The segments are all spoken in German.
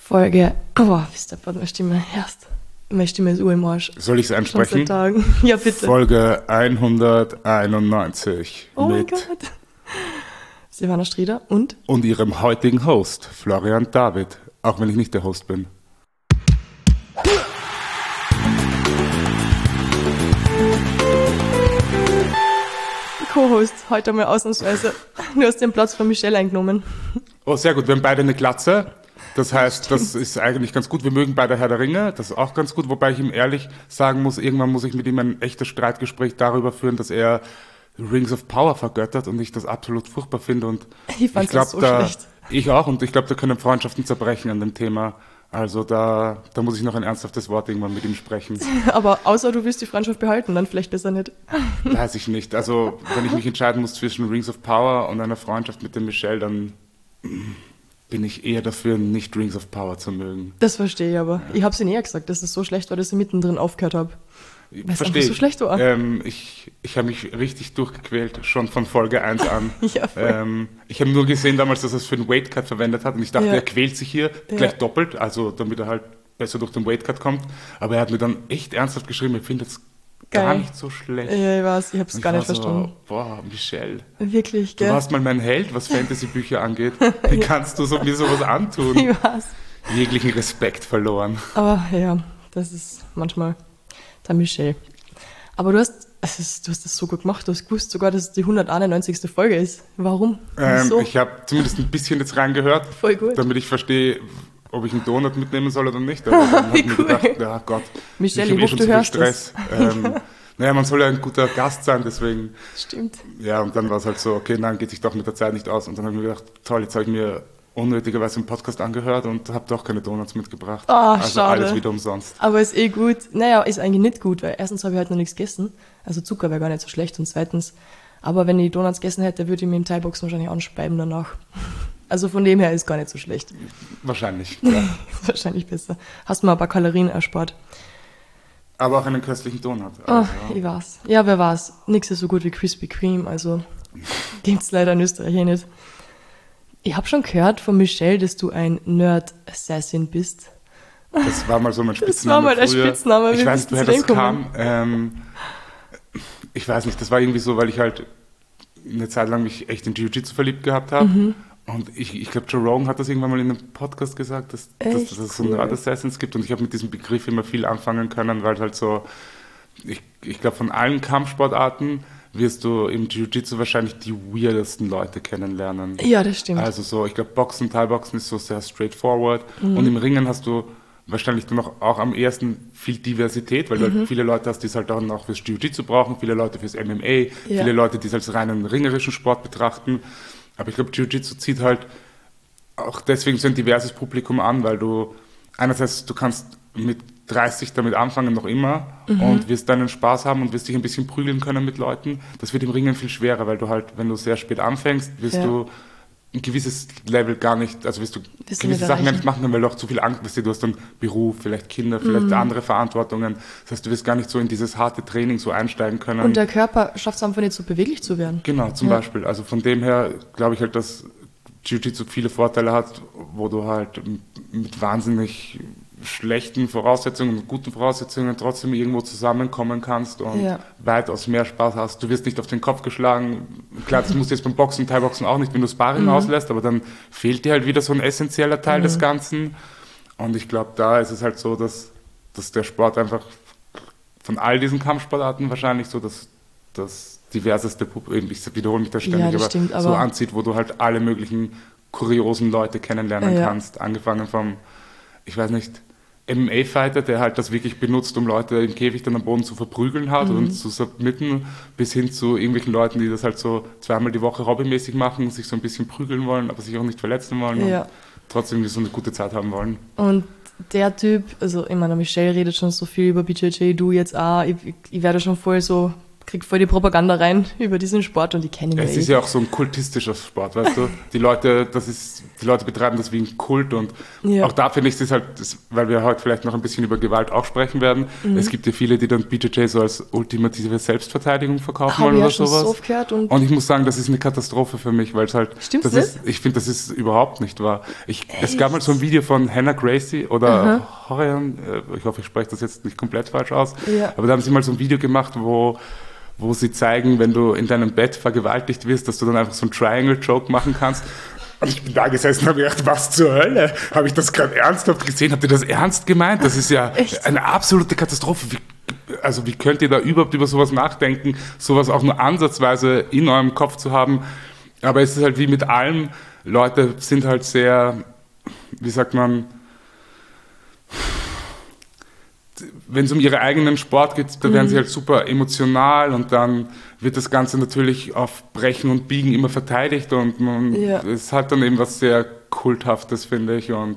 Folge. Oh, wie ist meine Stimme? Erst. Meine Stimme ist im Arsch. Soll ich es ansprechen? Ja, bitte. Folge 191 Oh mein mit Gott. Silvana Strieder und ihrem heutigen Host, Florian David, auch wenn ich nicht der Host bin. Co-Host. Heute mal ausnahmsweise. Du hast den Platz von Michelle eingenommen. Oh, sehr gut. Wir haben beide eine Glatze. Das heißt, das ist eigentlich ganz gut. Wir mögen beide Herr der Ringe. Das ist auch ganz gut. Wobei ich ihm ehrlich sagen muss, irgendwann muss ich mit ihm ein echtes Streitgespräch darüber führen, dass er Rings of Power vergöttert und ich das absolut furchtbar finde. Und Ich fand das so schlecht. Ich auch. Und ich glaube, da können Freundschaften zerbrechen an dem Thema. Also da muss ich noch ein ernsthaftes Wort irgendwann mit ihm sprechen. Aber außer du willst die Freundschaft behalten, dann vielleicht besser nicht. Weiß ich nicht. Also wenn ich mich entscheiden muss zwischen Rings of Power und einer Freundschaft mit dem Michelle, dann bin ich eher dafür, nicht Rings of Power zu mögen. Das verstehe ich aber. Ich habe es ihnen eher gesagt, dass es so schlecht war, dass ich mittendrin aufgehört habe. Weil es einfach so schlecht war. Ich habe mich richtig durchgequält, schon von Folge 1 an. Ja, voll. Ich habe nur gesehen damals, dass er es für den Weightcut verwendet hat und ich dachte, Ja. er quält sich hier gleich doppelt, also damit er halt besser durch den Weightcut kommt. Aber er hat mir dann echt ernsthaft geschrieben, er findet es gar nicht so schlecht. Ja, ich weiß, ich habe es Und gar nicht war so, verstanden. boah, Michelle, Wirklich, du gell? warst mal mein Held, was Fantasy-Bücher angeht. Wie kannst du mir sowas antun? Ich weiß. Jeglichen Respekt verloren. Aber ja, das ist manchmal der Michelle. Aber du hast das so gut gemacht, du hast gewusst sogar, dass es die 191. Folge ist. Warum? Wieso? Ich habe zumindest ein bisschen jetzt reingehört, Voll gut. damit ich verstehe, ob ich einen Donut mitnehmen soll oder nicht. Aber dann habe ich mir Cool. gedacht, ja Gott, Michelle, ich ich habe hoffe, schon du zu viel hörst Stress. Naja, man soll ja ein guter Gast sein, deswegen, Stimmt. ja, und dann war es halt so, okay, nein, geht sich doch mit der Zeit nicht aus. Und dann habe ich mir gedacht, toll, jetzt habe ich mir unnötigerweise einen Podcast angehört und habe doch keine Donuts mitgebracht. Ah, also schade. alles wieder umsonst. Aber ist gut. Naja, ist eigentlich nicht gut, weil erstens habe ich heute noch nichts gegessen. Also Zucker wäre gar nicht so schlecht. Und zweitens, aber wenn ich Donuts gegessen hätte, würde ich mir im Thai-Boxen wahrscheinlich anspeiben danach. Also von dem her ist gar nicht so schlecht. Wahrscheinlich, ja. Wahrscheinlich besser. Hast mir ein paar Kalorien erspart. Aber auch einen köstlichen Donut. Oh, Also, ich weiß. Ja, wer weiß. Nichts ist so gut wie Krispy Kreme, also gibt's leider in Österreich eh nicht. Ich habe schon gehört von Michelle, dass du ein Nerd-Assassin bist. das war mal so mein Spitzname. Das war mal der früher. Spitzname. Ich Wie weiß bist nicht, du woher zu das dem kam. Ich weiß nicht, das war irgendwie so, weil ich halt eine Zeit lang mich echt in Jiu-Jitsu verliebt gehabt habe. Mhm. Und ich glaube, Joe Rogan hat das irgendwann mal in einem Podcast gesagt, dass Echt es so cool. Nerd-Assassins gibt. Und ich habe mit diesem Begriff immer viel anfangen können, weil halt so, ich glaube, von allen Kampfsportarten wirst du im Jiu-Jitsu wahrscheinlich die weirdesten Leute kennenlernen. Ja, das stimmt. Also so, ich glaube, Boxen, Thai-Boxen ist so sehr straightforward. Und im Ringen hast du wahrscheinlich dann auch am ehesten viel Diversität, weil du halt viele Leute hast, die es halt dann auch fürs Jiu-Jitsu brauchen, viele Leute fürs MMA, viele Leute, die es als reinen ringerischen Sport betrachten. Aber ich glaube, Jiu-Jitsu zieht halt auch deswegen so ein diverses Publikum an, weil du einerseits, du kannst mit 30 damit anfangen, noch immer, und wirst deinen Spaß haben und wirst dich ein bisschen prügeln können mit Leuten. Das wird im Ringen viel schwerer, weil du halt, wenn du sehr spät anfängst, wirst du ein gewisses Level gar nicht, also wirst du Wirst du gewisse nicht Sachen gar erreichen. nicht machen können, weil du auch zu viel Angst hast. Du hast dann Beruf, vielleicht Kinder, vielleicht andere Verantwortungen. Das heißt, du wirst gar nicht so in dieses harte Training so einsteigen können. Und der Körper schafft es einfach nicht so beweglich zu werden. Genau, zum Beispiel. Also von dem her glaube ich halt, dass Jiu-Jitsu viele Vorteile hat, wo du halt mit wahnsinnig schlechten Voraussetzungen und guten Voraussetzungen trotzdem irgendwo zusammenkommen kannst und weitaus mehr Spaß hast. Du wirst nicht auf den Kopf geschlagen. Klar, das musst du jetzt beim Boxen, Thai-Boxen auch nicht, wenn du Sparring auslässt, aber dann fehlt dir halt wieder so ein essentieller Teil des Ganzen. Und ich glaube, da ist es halt so, dass der Sport einfach von all diesen Kampfsportarten wahrscheinlich so das diverseste Publikum, ich wiederhole mich da ständig, Ja, das stimmt, so aber anzieht, wo du halt alle möglichen kuriosen Leute kennenlernen kannst. Angefangen vom, ich weiß nicht, MMA-Fighter, der halt das wirklich benutzt, um Leute im Käfig dann am Boden zu verprügeln hat und zu submitten, bis hin zu irgendwelchen Leuten, die das halt so zweimal die Woche hobbymäßig machen, sich so ein bisschen prügeln wollen, aber sich auch nicht verletzen wollen und trotzdem so eine gute Zeit haben wollen. Und der Typ, also ich meine, Michelle redet schon so viel über BJJ, du jetzt auch, ich werde schon voll so kriege voll die Propaganda rein über diesen Sport und die kennen Es ist ja auch so ein kultistischer Sport, weißt du? Die Leute betreiben das wie ein Kult und auch da finde ich es halt, weil wir heute vielleicht noch ein bisschen über Gewalt auch sprechen werden. Es gibt ja viele, die dann BJJ so als ultimative Selbstverteidigung verkaufen wollen oder sowas. So gehört und ich muss sagen, das ist eine Katastrophe für mich, weil es halt, ich finde, das ist überhaupt nicht wahr. Es gab mal so ein Video von Hannah Gracie oder Horian, ich hoffe, ich spreche das jetzt nicht komplett falsch aus, aber da haben sie mal so ein Video gemacht, wo sie zeigen, wenn du in deinem Bett vergewaltigt wirst, dass du dann einfach so einen Triangle-Joke machen kannst. Und ich bin da gesessen und habe gedacht, was zur Hölle? Habe ich das gerade ernsthaft gesehen? Habt ihr das ernst gemeint? Das ist ja eine absolute Katastrophe. Wie könnt ihr da überhaupt über sowas nachdenken, sowas auch nur ansatzweise in eurem Kopf zu haben? Aber es ist halt wie mit allem, Leute sind halt sehr, wie sagt man, wenn es um ihren eigenen Sport geht, da werden sie halt super emotional und dann wird das Ganze natürlich auf Brechen und Biegen immer verteidigt und es hat dann eben was sehr Kulthaftes, finde ich, und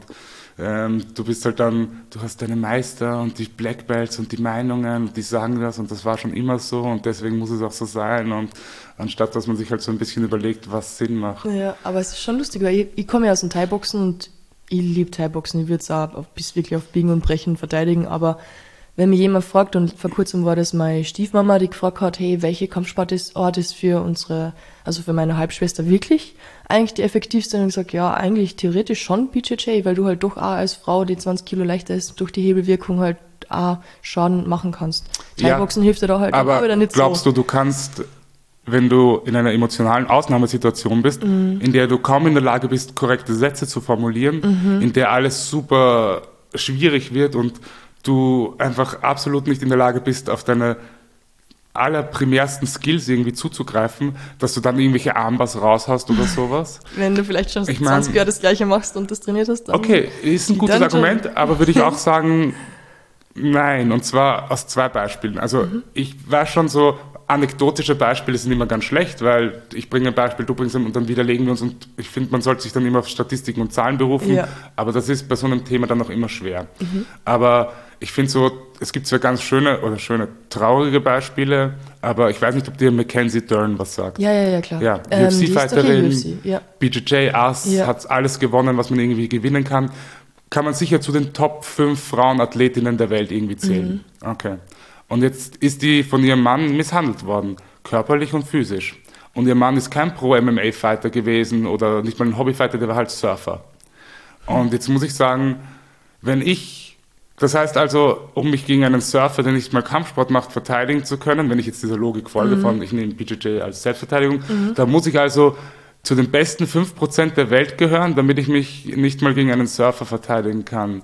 du bist halt dann, du hast deine Meister und die Black Belts und die Meinungen, die sagen das und das war schon immer so und deswegen muss es auch so sein und anstatt, dass man sich halt so ein bisschen überlegt, was Sinn macht. Ja, aber es ist schon lustig, weil ich komme ja aus dem Thai-Boxen und ich liebe Thai-Boxen, ich würde es auch bis wirklich auf Biegen und Brechen verteidigen, aber wenn mich jemand fragt, und vor kurzem war das meine Stiefmama, die gefragt hat, hey, welche Kampfsportart ist für für meine Halbschwester wirklich eigentlich die effektivste? Und ich gesagt, ja, eigentlich theoretisch schon BJJ, weil du halt doch auch als Frau, die 20 Kilo leichter ist, durch die Hebelwirkung halt auch Schaden machen kannst. Thai-Boxen hilft dir da halt aber auch wieder nicht so. Glaubst du kannst, wenn du in einer emotionalen Ausnahmesituation bist, in der du kaum in der Lage bist, korrekte Sätze zu formulieren, in der alles super schwierig wird und du einfach absolut nicht in der Lage bist, auf deine allerprimärsten Skills irgendwie zuzugreifen, dass du dann irgendwelche Armbars raushaust oder sowas. Wenn du vielleicht schon 20 Jahre das Gleiche machst und das trainiert hast, dann... Okay, ist ein gutes Argument, aber würde ich auch sagen, nein, und zwar aus 2 Beispielen. Also ich weiß schon so, anekdotische Beispiele sind immer ganz schlecht, weil ich bringe ein Beispiel, du bringst ein und dann widerlegen wir uns und ich finde, man sollte sich dann immer auf Statistiken und Zahlen berufen, aber das ist bei so einem Thema dann noch immer schwer. Aber ich finde so, es gibt zwar ganz schöne traurige Beispiele, aber ich weiß nicht, ob dir Mackenzie Dern was sagt. Ja, klar. Ja, UFC-Fighterin, BJJ-Ass, hat alles gewonnen, was man irgendwie gewinnen kann. Kann man sicher zu den Top 5 Frauenathletinnen der Welt irgendwie zählen. Okay. Und jetzt ist die von ihrem Mann misshandelt worden, körperlich und physisch. Und ihr Mann ist kein Pro-MMA-Fighter gewesen oder nicht mal ein Hobbyfighter, der war halt Surfer. Und jetzt muss ich sagen, das heißt also, um mich gegen einen Surfer, der nicht mal Kampfsport macht, verteidigen zu können, wenn ich jetzt dieser Logik folge von, ich nehme BJJ als Selbstverteidigung, da muss ich also zu den besten 5% der Welt gehören, damit ich mich nicht mal gegen einen Surfer verteidigen kann.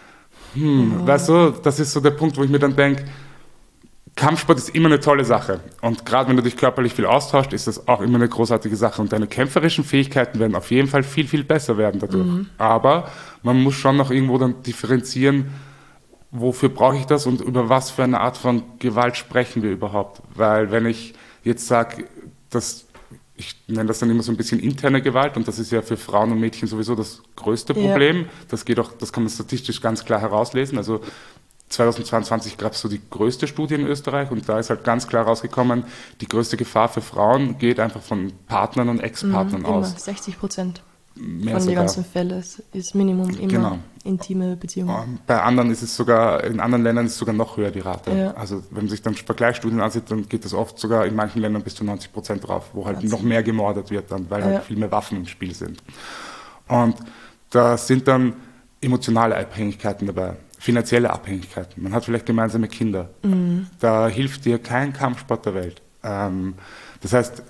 Weißt du, das ist so der Punkt, wo ich mir dann denke, Kampfsport ist immer eine tolle Sache. Und gerade wenn du dich körperlich viel austauscht, ist das auch immer eine großartige Sache. Und deine kämpferischen Fähigkeiten werden auf jeden Fall viel, viel besser werden dadurch. Aber man muss schon noch irgendwo dann differenzieren, wofür brauche ich das und über was für eine Art von Gewalt sprechen wir überhaupt. Weil wenn ich jetzt sage, ich nenne das dann immer so ein bisschen interne Gewalt und das ist ja für Frauen und Mädchen sowieso das größte Problem. Das kann man statistisch ganz klar herauslesen. Also 2022 gab es so die größte Studie in Österreich und da ist halt ganz klar rausgekommen, die größte Gefahr für Frauen geht einfach von Partnern und Ex-Partnern aus. 60% von den ganzen Fällen ist Minimum immer intime Beziehungen. Bei anderen ist es sogar, in anderen Ländern ist es sogar noch höher die Rate. Ja. Also wenn man sich dann Vergleichsstudien ansieht, dann geht das oft sogar in manchen Ländern bis zu 90% drauf, wo halt noch mehr gemordet wird dann, weil halt viel mehr Waffen im Spiel sind. Und da sind dann emotionale Abhängigkeiten dabei. Finanzielle Abhängigkeiten. Man hat vielleicht gemeinsame Kinder. Da hilft dir kein Kampfsport der Welt. Das heißt,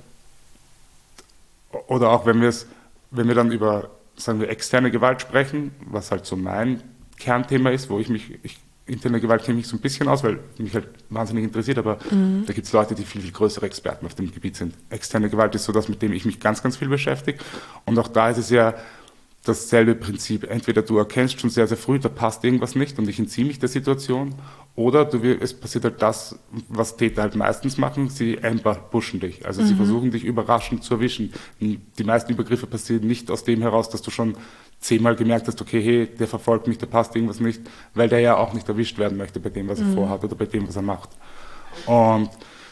oder auch wenn wir dann über, sagen wir, externe Gewalt sprechen, was halt so mein Kernthema ist, wo interne Gewalt kenne ich so ein bisschen aus, weil mich halt wahnsinnig interessiert, aber da gibt es Leute, die viel, viel größere Experten auf dem Gebiet sind. Externe Gewalt ist so das, mit dem ich mich ganz, ganz viel beschäftige. Und auch da ist es ja dasselbe Prinzip. Entweder du erkennst schon sehr, sehr früh, da passt irgendwas nicht und ich entziehe mich der Situation, oder es passiert halt das, was Täter halt meistens machen, sie pushen dich. Also sie versuchen dich überraschend zu erwischen. Die meisten Übergriffe passieren nicht aus dem heraus, dass du schon 10-mal gemerkt hast, okay, hey, der verfolgt mich, da passt irgendwas nicht, weil der ja auch nicht erwischt werden möchte bei dem, was er vorhat oder bei dem, was er macht. Und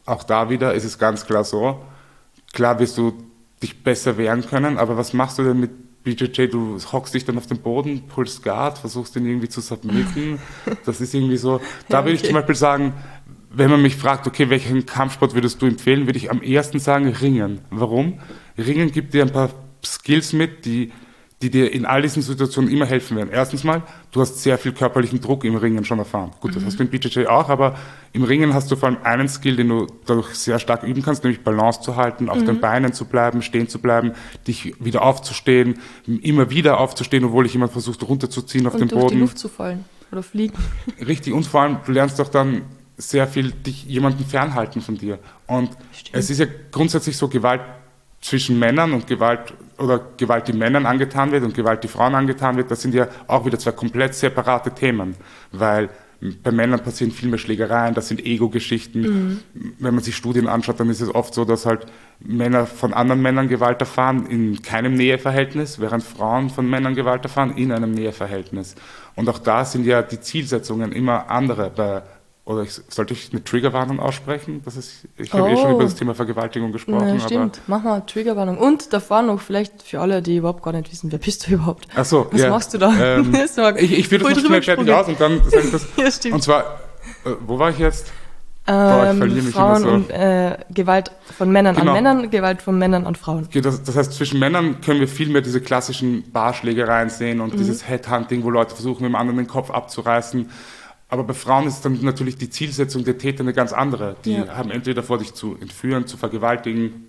auch da wieder ist es ganz klar so, klar wirst du dich besser wehren können, aber was machst du denn mit BJJ? Du hockst dich dann auf den Boden, pulst Guard, versuchst ihn irgendwie zu submitten. Das ist irgendwie so, da würde ich zum Beispiel sagen, wenn man mich fragt, okay, welchen Kampfsport würdest du empfehlen, würde ich am ehesten sagen Ringen. Warum? Ringen gibt dir ein paar Skills mit, die dir in all diesen Situationen immer helfen werden. Erstens mal, du hast sehr viel körperlichen Druck im Ringen schon erfahren. Gut, das hast du im BJJ auch, aber im Ringen hast du vor allem einen Skill, den du dadurch sehr stark üben kannst, nämlich Balance zu halten, auf den Beinen zu bleiben, stehen zu bleiben, dich wieder aufzustehen, immer wieder aufzustehen, obwohl dich jemand versucht runterzuziehen auf den Boden. Und durch die Luft zu fallen oder fliegen. Richtig, und vor allem, du lernst doch dann sehr viel dich jemanden fernhalten von dir. Und es ist ja grundsätzlich so, Gewalt zwischen Männern und Gewalt, die Männern angetan wird und Gewalt, die Frauen angetan wird, das sind ja auch wieder zwei komplett separate Themen, weil bei Männern passieren viel mehr Schlägereien, das sind Ego-Geschichten. Wenn man sich Studien anschaut, dann ist es oft so, dass halt Männer von anderen Männern Gewalt erfahren in keinem Näheverhältnis, während Frauen von Männern Gewalt erfahren in einem Näheverhältnis. Und auch da sind ja die Zielsetzungen immer andere. Sollte ich eine Triggerwarnung aussprechen? Ich habe schon über das Thema Vergewaltigung gesprochen. Ja, stimmt. Mach mal Triggerwarnung. Und davor noch vielleicht für alle, die überhaupt gar nicht wissen, wer bist du überhaupt? Ach so, was machst du da? Ich würde das noch schnell fertig aus und dann sage ich das. Ja, stimmt. Und zwar, wo war ich jetzt? Ich verliere mich Frauen immer so. Und Gewalt von Männern an Männern, Gewalt von Männern an Frauen. Okay, das heißt, zwischen Männern können wir viel mehr diese klassischen Barschlägereien sehen und dieses Headhunting, wo Leute versuchen, dem anderen den Kopf abzureißen. Aber bei Frauen ist dann natürlich die Zielsetzung der Täter eine ganz andere. Die haben entweder vor, dich zu entführen, zu vergewaltigen.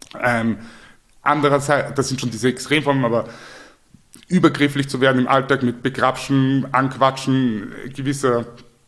Andererseits, das sind schon diese Extremformen, aber übergrifflich zu werden im Alltag mit Begrapschen, Anquatschen, gewisser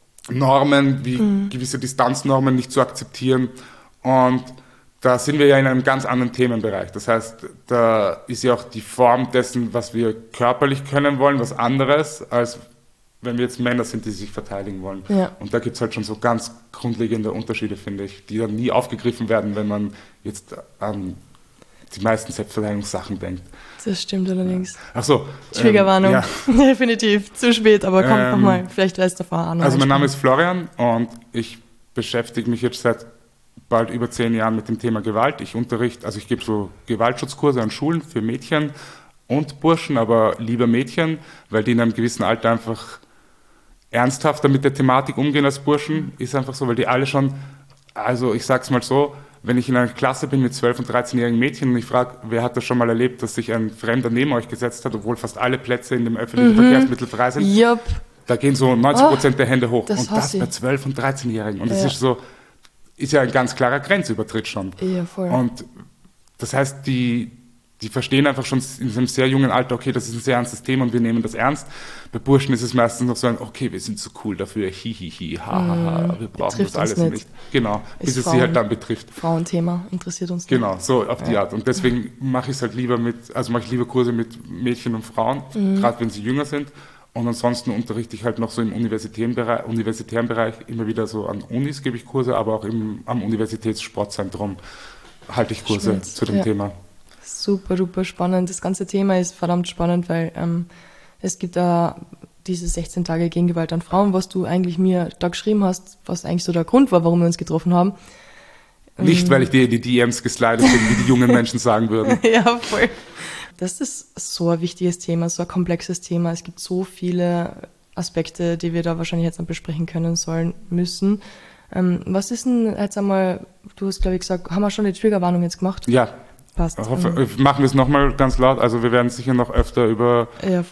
Normen, wie gewisse Distanznormen nicht zu akzeptieren. Und da sind wir ja in einem ganz anderen Themenbereich. Das heißt, da ist ja auch die Form dessen, was wir körperlich können wollen, was anderes, als wenn wir jetzt Männer sind, die sich verteidigen wollen. Ja. Und da gibt es halt schon so ganz grundlegende Unterschiede, finde ich, die dann nie aufgegriffen werden, wenn man jetzt an die meisten Selbstverteidigungssachen denkt. Das stimmt allerdings. Ach so. Triggerwarnung. Ja. Definitiv. Zu spät, aber kommt nochmal. Vielleicht weißt du davor an. Also mein Name ist Florian und ich beschäftige mich jetzt seit bald über 10 Jahren mit dem Thema Gewalt. Ich gebe so Gewaltschutzkurse an Schulen für Mädchen und Burschen, aber lieber Mädchen, weil die in einem gewissen Alter einfach ernsthafter mit der Thematik umgehen als Burschen, ist einfach so, weil die alle schon, also ich sag's mal so, wenn ich in einer Klasse bin mit 12- und 13-jährigen Mädchen und ich frage, wer hat das schon mal erlebt, dass sich ein Fremder neben euch gesetzt hat, obwohl fast alle Plätze in dem öffentlichen Verkehrsmittel frei sind, da gehen so 90% der Hände hoch. Und das bei 12- und 13-Jährigen. Und das ist ja ein ganz klarer Grenzübertritt schon. Ja, voll. Und das heißt, die verstehen einfach schon in einem sehr jungen Alter, okay, das ist ein sehr ernstes Thema und wir nehmen das ernst. Bei Burschen ist es meistens noch so ein, okay, wir sind so cool dafür, hihihi, hahaha, wir brauchen das alles nicht. Genau, bis es sie halt dann betrifft. Frauenthema interessiert uns nicht. Genau, so auf die Art. Und deswegen mache ich es halt lieber mache ich lieber Kurse mit Mädchen und Frauen, gerade wenn sie jünger sind. Und ansonsten unterrichte ich halt noch so im universitären Bereich immer wieder so an Unis gebe ich Kurse, aber auch am Universitätssportzentrum halte ich Kurse zu dem Thema. Super, super spannend. Das ganze Thema ist verdammt spannend, weil es gibt da diese 16 Tage gegen Gewalt an Frauen, was du eigentlich mir da geschrieben hast, was eigentlich so der Grund war, warum wir uns getroffen haben. Nicht, weil ich dir in die DMs geslidet bin, wie die jungen Menschen sagen würden. Ja, voll. Das ist so ein wichtiges Thema, so ein komplexes Thema. Es gibt so viele Aspekte, die wir da wahrscheinlich jetzt noch besprechen können sollen, müssen. Was ist denn jetzt einmal, du hast glaube ich gesagt, haben wir schon die Triggerwarnung jetzt gemacht? Ja. Passt. Machen wir es nochmal ganz laut. Also wir werden sicher noch öfter über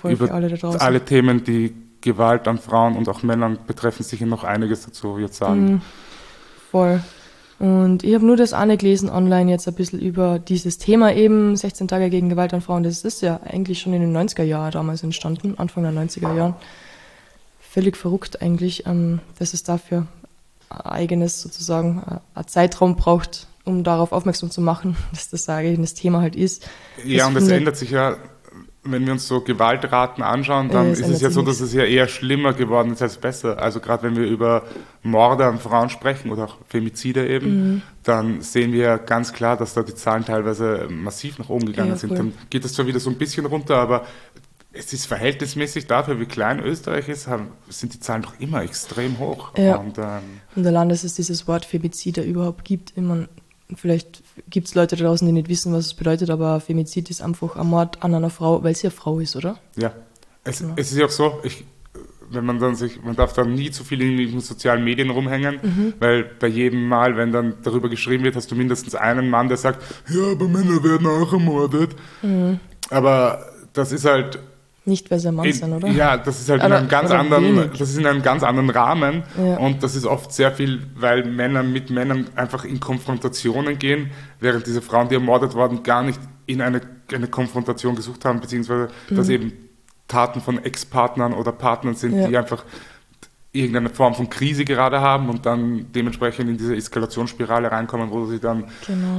alle Themen, die Gewalt an Frauen und auch Männern betreffen, sicher noch einiges dazu jetzt sagen. Voll. Und ich habe nur das eine gelesen online jetzt ein bisschen über dieses Thema eben, 16 Tage gegen Gewalt an Frauen. Das ist ja eigentlich schon in den 90er Jahren damals entstanden, Anfang der 90er Jahren. Völlig verrückt eigentlich, dass es dafür ein eigenes sozusagen ein Zeitraum braucht, um darauf aufmerksam zu machen, dass das das Thema halt ist. Ja, und es ändert sich ja, wenn wir uns so Gewaltraten anschauen, dann ist es ja so, dass es ja eher schlimmer geworden ist als besser. Also gerade wenn wir über Morde an Frauen sprechen oder auch Femizide eben, dann sehen wir ganz klar, dass da die Zahlen teilweise massiv nach oben gegangen sind. Dann geht es zwar wieder so ein bisschen runter, aber es ist verhältnismäßig dafür, wie klein Österreich ist, sind die Zahlen doch immer extrem hoch. Ja. Und allein, dass es dieses Wort Femizid da überhaupt gibt. Ich meine, vielleicht gibt es Leute da draußen, die nicht wissen, was es bedeutet, aber Femizid ist einfach ein Mord an einer Frau, weil sie eine Frau ist, oder? ja, es ist ja auch so, wenn man man darf dann nie zu viel in den sozialen Medien rumhängen, weil bei jedem Mal, wenn dann darüber geschrieben wird, hast du mindestens einen Mann, der sagt, ja, aber Männer werden auch ermordet. Aber das ist halt nicht, weil sie ein Mann sind, oder? Ja, das ist halt in einem ganz anderen Rahmen und das ist oft sehr viel, weil Männer mit Männern einfach in Konfrontationen gehen, während diese Frauen, die ermordet wurden, gar nicht in eine Konfrontation gesucht haben, beziehungsweise dass eben Taten von Ex-Partnern oder Partnern sind, die einfach irgendeine Form von Krise gerade haben und dann dementsprechend in diese Eskalationsspirale reinkommen, wo sie dann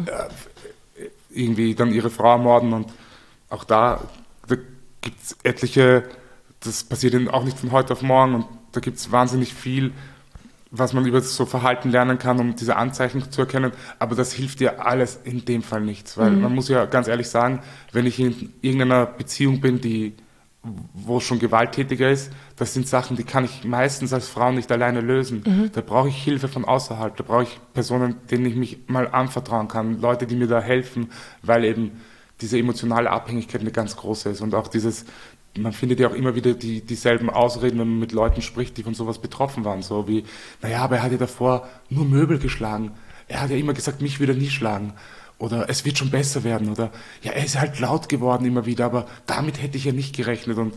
irgendwie dann ihre Frau ermorden und auch da gibt es etliche, das passiert auch nicht von heute auf morgen und da gibt es wahnsinnig viel, was man über so Verhalten lernen kann, um diese Anzeichen zu erkennen, aber das hilft dir alles in dem Fall nichts, weil man muss ja ganz ehrlich sagen, wenn ich in irgendeiner Beziehung bin, wo es schon gewalttätiger ist, das sind Sachen, die kann ich meistens als Frau nicht alleine lösen. Da brauche ich Hilfe von außerhalb, da brauche ich Personen, denen ich mich mal anvertrauen kann, Leute, die mir da helfen, weil eben diese emotionale Abhängigkeit eine ganz große ist und auch man findet ja auch immer wieder dieselben Ausreden, wenn man mit Leuten spricht, die von sowas betroffen waren, so wie, naja, aber er hat ja davor nur Möbel geschlagen, er hat ja immer gesagt, mich würde er nie schlagen oder es wird schon besser werden oder ja, er ist halt laut geworden immer wieder, aber damit hätte ich ja nicht gerechnet und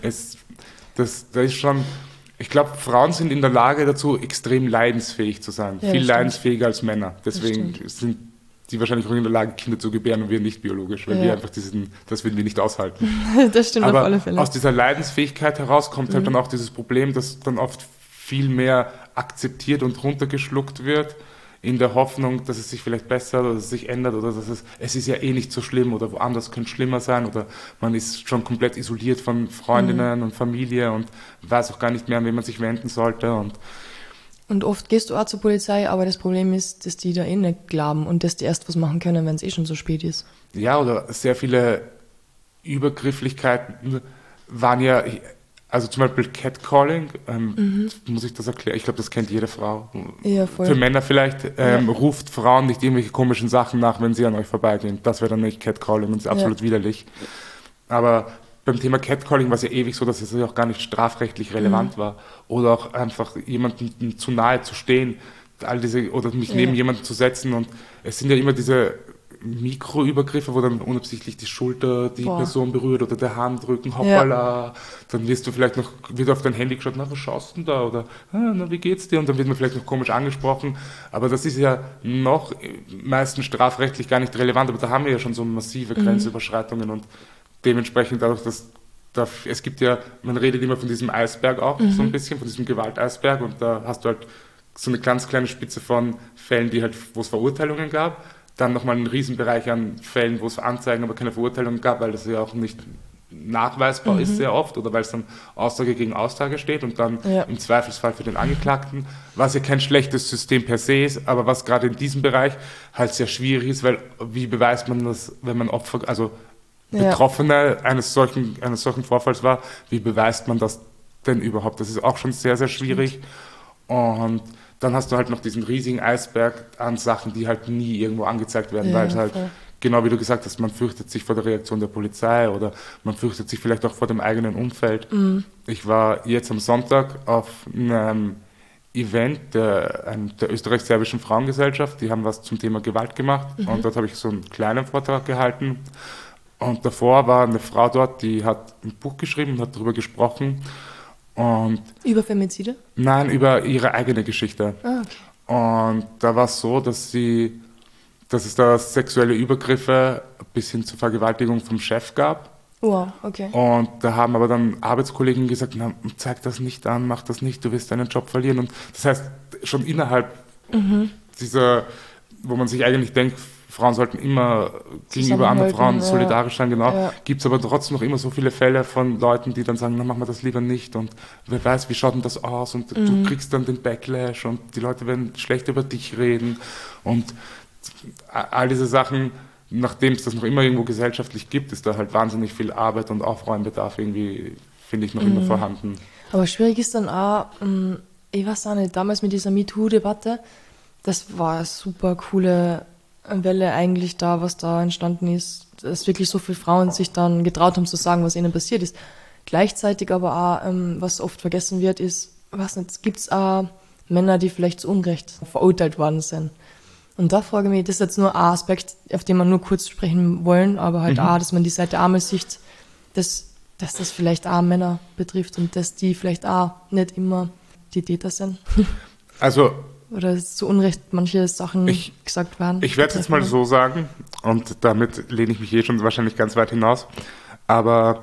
da ist schon, ich glaube, Frauen sind in der Lage dazu, extrem leidensfähig zu sein, viel leidensfähiger als Männer, deswegen sind die wahrscheinlich auch in der Lage, Kinder zu gebären und wir nicht biologisch, weil wir einfach das würden wir nicht aushalten. Das stimmt aber auf alle Fälle. Aus dieser Leidensfähigkeit heraus kommt halt dann auch dieses Problem, dass dann oft viel mehr akzeptiert und runtergeschluckt wird, in der Hoffnung, dass es sich vielleicht bessert oder dass es sich ändert oder dass es ist ja eh nicht so schlimm oder woanders könnte es schlimmer sein oder man ist schon komplett isoliert von Freundinnen und Familie und weiß auch gar nicht mehr, an wen man sich wenden sollte und oft gehst du auch zur Polizei, aber das Problem ist, dass die da eh nicht glauben und dass die erst was machen können, wenn es eh schon so spät ist. Ja, oder sehr viele Übergrifflichkeiten waren ja, also zum Beispiel Catcalling, muss ich das erklären? Ich glaube, das kennt jede Frau. Ja, voll. Für Männer vielleicht, ruft Frauen nicht irgendwelche komischen Sachen nach, wenn sie an euch vorbeigehen. Das wäre dann nicht Catcalling und ist absolut widerlich. Aber beim Thema Catcalling war es ja ewig so, dass es ja auch gar nicht strafrechtlich relevant war. Oder auch einfach jemandem zu nahe zu stehen, oder mich neben jemanden zu setzen. Und es sind ja immer diese Mikroübergriffe, wo dann unabsichtlich die Schulter die Person berührt oder der Handrücken, hoppala. Dann wird auf dein Handy geschaut, na, was schaust du denn da? Oder, na, wie geht's dir? Und dann wird man vielleicht noch komisch angesprochen. Aber das ist ja noch meistens strafrechtlich gar nicht relevant. Aber da haben wir ja schon so massive Grenzüberschreitungen und dementsprechend dadurch, es gibt ja, man redet immer von diesem Eisberg auch, so ein bisschen, von diesem Gewalteisberg und da hast du halt so eine ganz kleine Spitze von Fällen, wo es Verurteilungen gab, dann nochmal einen Riesenbereich an Fällen, wo es Anzeigen, aber keine Verurteilungen gab, weil das ja auch nicht nachweisbar ist sehr oft oder weil es dann Aussage gegen Aussage steht und dann im Zweifelsfall für den Angeklagten, was ja kein schlechtes System per se ist, aber was gerade in diesem Bereich halt sehr schwierig ist, weil wie beweist man das, wenn man Betroffene eines solchen Vorfalls war, wie beweist man das denn überhaupt? Das ist auch schon sehr, sehr schwierig. Und dann hast du halt noch diesen riesigen Eisberg an Sachen, die halt nie irgendwo angezeigt werden, weil es halt, genau wie du gesagt hast, man fürchtet sich vor der Reaktion der Polizei oder man fürchtet sich vielleicht auch vor dem eigenen Umfeld. Ich war jetzt am Sonntag auf einem Event der österreich-serbischen Frauengesellschaft, die haben was zum Thema Gewalt gemacht und dort habe ich so einen kleinen Vortrag gehalten. Und davor war eine Frau dort, die hat ein Buch geschrieben und hat darüber gesprochen. Und über Femizide? Nein, über ihre eigene Geschichte. Okay. Und da war es so, dass es da sexuelle Übergriffe bis hin zur Vergewaltigung vom Chef gab. Wow, okay. Und da haben aber dann Arbeitskollegen gesagt, na, zeig das nicht an, mach das nicht, du wirst deinen Job verlieren. Und das heißt, schon innerhalb dieser, wo man sich eigentlich denkt, Frauen sollten immer gegenüber anderen Frauen solidarisch sein, genau. Gibt es aber trotzdem noch immer so viele Fälle von Leuten, die dann sagen, na, machen wir das lieber nicht und wer weiß, wie schaut denn das aus und du kriegst dann den Backlash und die Leute werden schlecht über dich reden und all diese Sachen, nachdem es das noch immer irgendwo gesellschaftlich gibt, ist da halt wahnsinnig viel Arbeit und Aufräumbedarf irgendwie, finde ich, noch immer vorhanden. Aber schwierig ist dann auch, ich weiß auch nicht, damals mit dieser MeToo-Debatte, das war eine super coole Welle eigentlich da, was da entstanden ist, dass wirklich so viele Frauen sich dann getraut haben zu sagen, was ihnen passiert ist. Gleichzeitig aber auch, was oft vergessen wird, ist, was nicht, gibt es auch Männer, die vielleicht zu Unrecht verurteilt worden sind. Und da frage ich mich, das ist jetzt nur ein Aspekt, auf den wir nur kurz sprechen wollen, aber halt auch, dass man die Seite einmal sieht, dass das vielleicht auch Männer betrifft und dass die vielleicht auch nicht immer die Täter sind. Also oder zu Unrecht manche Sachen gesagt werden. Ich werde es jetzt mal so sagen, und damit lehne ich mich schon wahrscheinlich ganz weit hinaus, aber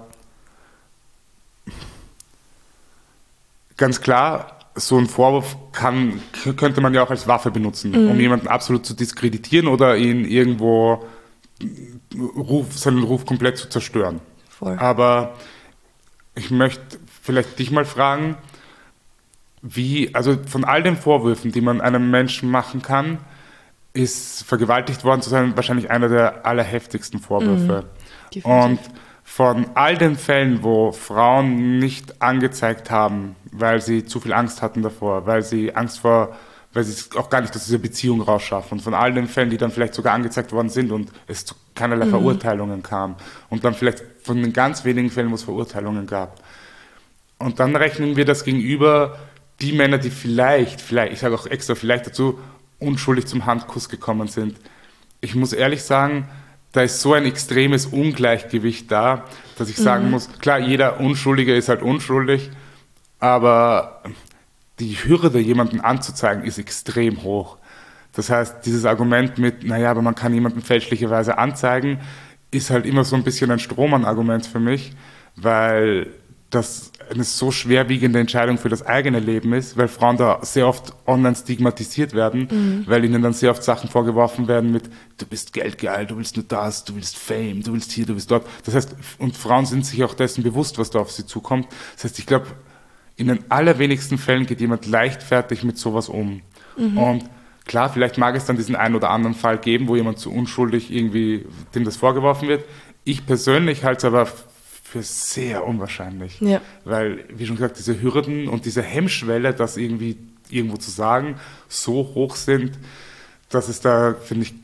ganz klar, so ein Vorwurf könnte man ja auch als Waffe benutzen, um jemanden absolut zu diskreditieren oder ihn irgendwo seinen Ruf komplett zu zerstören. Voll. Aber ich möchte vielleicht dich mal fragen, also von all den Vorwürfen, die man einem Menschen machen kann, ist vergewaltigt worden zu sein wahrscheinlich einer der allerheftigsten Vorwürfe. Und von all den Fällen, wo Frauen nicht angezeigt haben, weil sie zu viel Angst hatten davor, weil sie es auch gar nicht aus dieser Beziehung rausschaffen, und von all den Fällen, die dann vielleicht sogar angezeigt worden sind und es zu keinerlei Verurteilungen kam, und dann vielleicht von den ganz wenigen Fällen, wo es Verurteilungen gab. Und dann rechnen wir das gegenüber die Männer, die vielleicht, ich sage auch extra vielleicht dazu, unschuldig zum Handkuss gekommen sind. Ich muss ehrlich sagen, da ist so ein extremes Ungleichgewicht da, dass ich sagen muss, klar, jeder Unschuldige ist halt unschuldig, aber die Hürde, jemanden anzuzeigen, ist extrem hoch. Das heißt, dieses Argument mit, naja, aber man kann jemanden fälschlicherweise anzeigen, ist halt immer so ein bisschen ein Strohmann-Argument für mich, weil das eine so schwerwiegende Entscheidung für das eigene Leben ist, weil Frauen da sehr oft online stigmatisiert werden, weil ihnen dann sehr oft Sachen vorgeworfen werden mit, du bist geldgeil, du willst nur das, du willst Fame, du willst hier, du willst dort. Das heißt, und Frauen sind sich auch dessen bewusst, was da auf sie zukommt. Das heißt, ich glaube, in den allerwenigsten Fällen geht jemand leichtfertig mit sowas um. Und klar, vielleicht mag es dann diesen einen oder anderen Fall geben, wo jemand zu unschuldig irgendwie, dem das vorgeworfen wird. Ich persönlich halte es aber für sehr unwahrscheinlich. Ja. Weil, wie schon gesagt, diese Hürden und diese Hemmschwelle, das irgendwie irgendwo zu sagen, so hoch sind, dass es da, finde ich,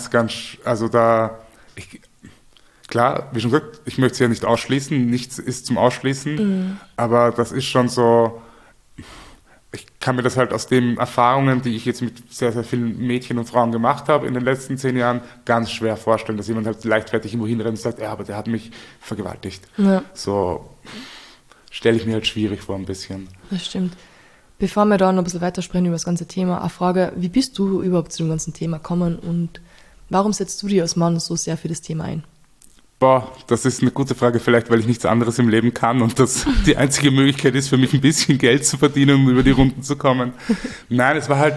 klar, wie schon gesagt, ich möchte es ja nicht ausschließen, nichts ist zum Ausschließen, aber das ist schon so, ich kann mir das halt aus den Erfahrungen, die ich jetzt mit sehr, sehr vielen Mädchen und Frauen gemacht habe in den letzten 10 Jahren, ganz schwer vorstellen, dass jemand halt leichtfertig irgendwo hinrennt und sagt, ja, aber der hat mich vergewaltigt. Ja. So stelle ich mir halt schwierig vor ein bisschen. Das stimmt. Bevor wir da noch ein bisschen weitersprechen über das ganze Thema, eine Frage, wie bist du überhaupt zu dem ganzen Thema gekommen und warum setzt du dich als Mann so sehr für das Thema ein? Das ist eine gute Frage, vielleicht weil ich nichts anderes im Leben kann und das die einzige Möglichkeit ist für mich, ein bisschen Geld zu verdienen, um über die Runden zu kommen. Nein, es war halt,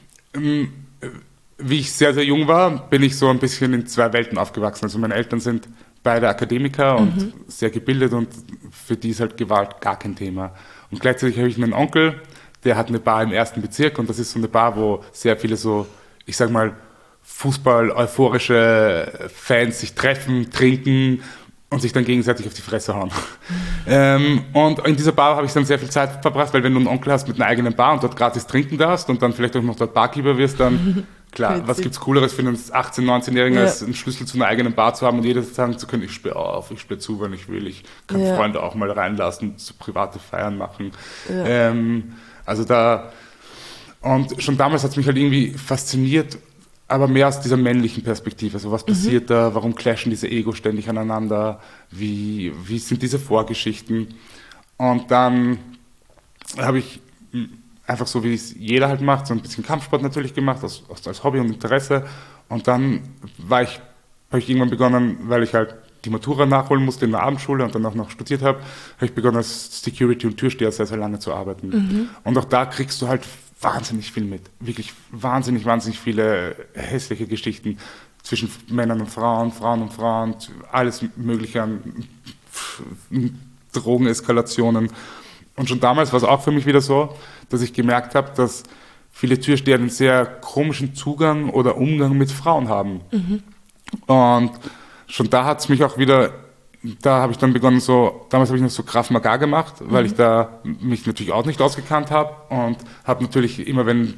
wie ich sehr, sehr jung war, bin ich so ein bisschen in 2 Welten aufgewachsen. Also meine Eltern sind beide Akademiker und sehr gebildet und für die ist halt Gewalt gar kein Thema. Und gleichzeitig habe ich einen Onkel, der hat eine Bar im 1. Bezirk und das ist so eine Bar, wo sehr viele so, ich sag mal, Fußball-euphorische Fans sich treffen, trinken und sich dann gegenseitig auf die Fresse hauen. Und in dieser Bar habe ich dann sehr viel Zeit verbracht, weil wenn du einen Onkel hast mit einer eigenen Bar und dort gratis trinken darfst und dann vielleicht auch noch dort Barkeeper wirst, dann klar, was gibt's Cooleres für einen 18-, 19-Jährigen, als einen Schlüssel zu einer eigenen Bar zu haben und jeder sagen zu können, ich sperre auf, ich sperre zu, wenn ich will, ich kann Freunde auch mal reinlassen, so private Feiern machen. Ja. Und schon damals hat es mich halt irgendwie fasziniert, aber mehr aus dieser männlichen Perspektive. Also was passiert da? Warum clashen diese Ego ständig aneinander? Wie sind diese Vorgeschichten? Und dann habe ich einfach so, wie es jeder halt macht, so ein bisschen Kampfsport natürlich gemacht, als Hobby und Interesse. Und dann habe ich irgendwann begonnen, weil ich halt die Matura nachholen musste in der Abendschule und dann auch noch studiert habe ich begonnen als Security und Türsteher sehr, sehr lange zu arbeiten. Und auch da kriegst du halt wahnsinnig viel mit. Wirklich wahnsinnig viele hässliche Geschichten zwischen Männern und Frauen, Frauen und Frauen, alles Mögliche an Drogeneskalationen. Und schon damals war es auch für mich wieder so, dass ich gemerkt habe, dass viele Türsteher einen sehr komischen Zugang oder Umgang mit Frauen haben. Und schon da hat es mich auch wieder, da habe ich dann begonnen damals habe ich noch so Krav Maga gemacht, weil ich da mich natürlich auch nicht ausgekannt habe und habe natürlich immer, wenn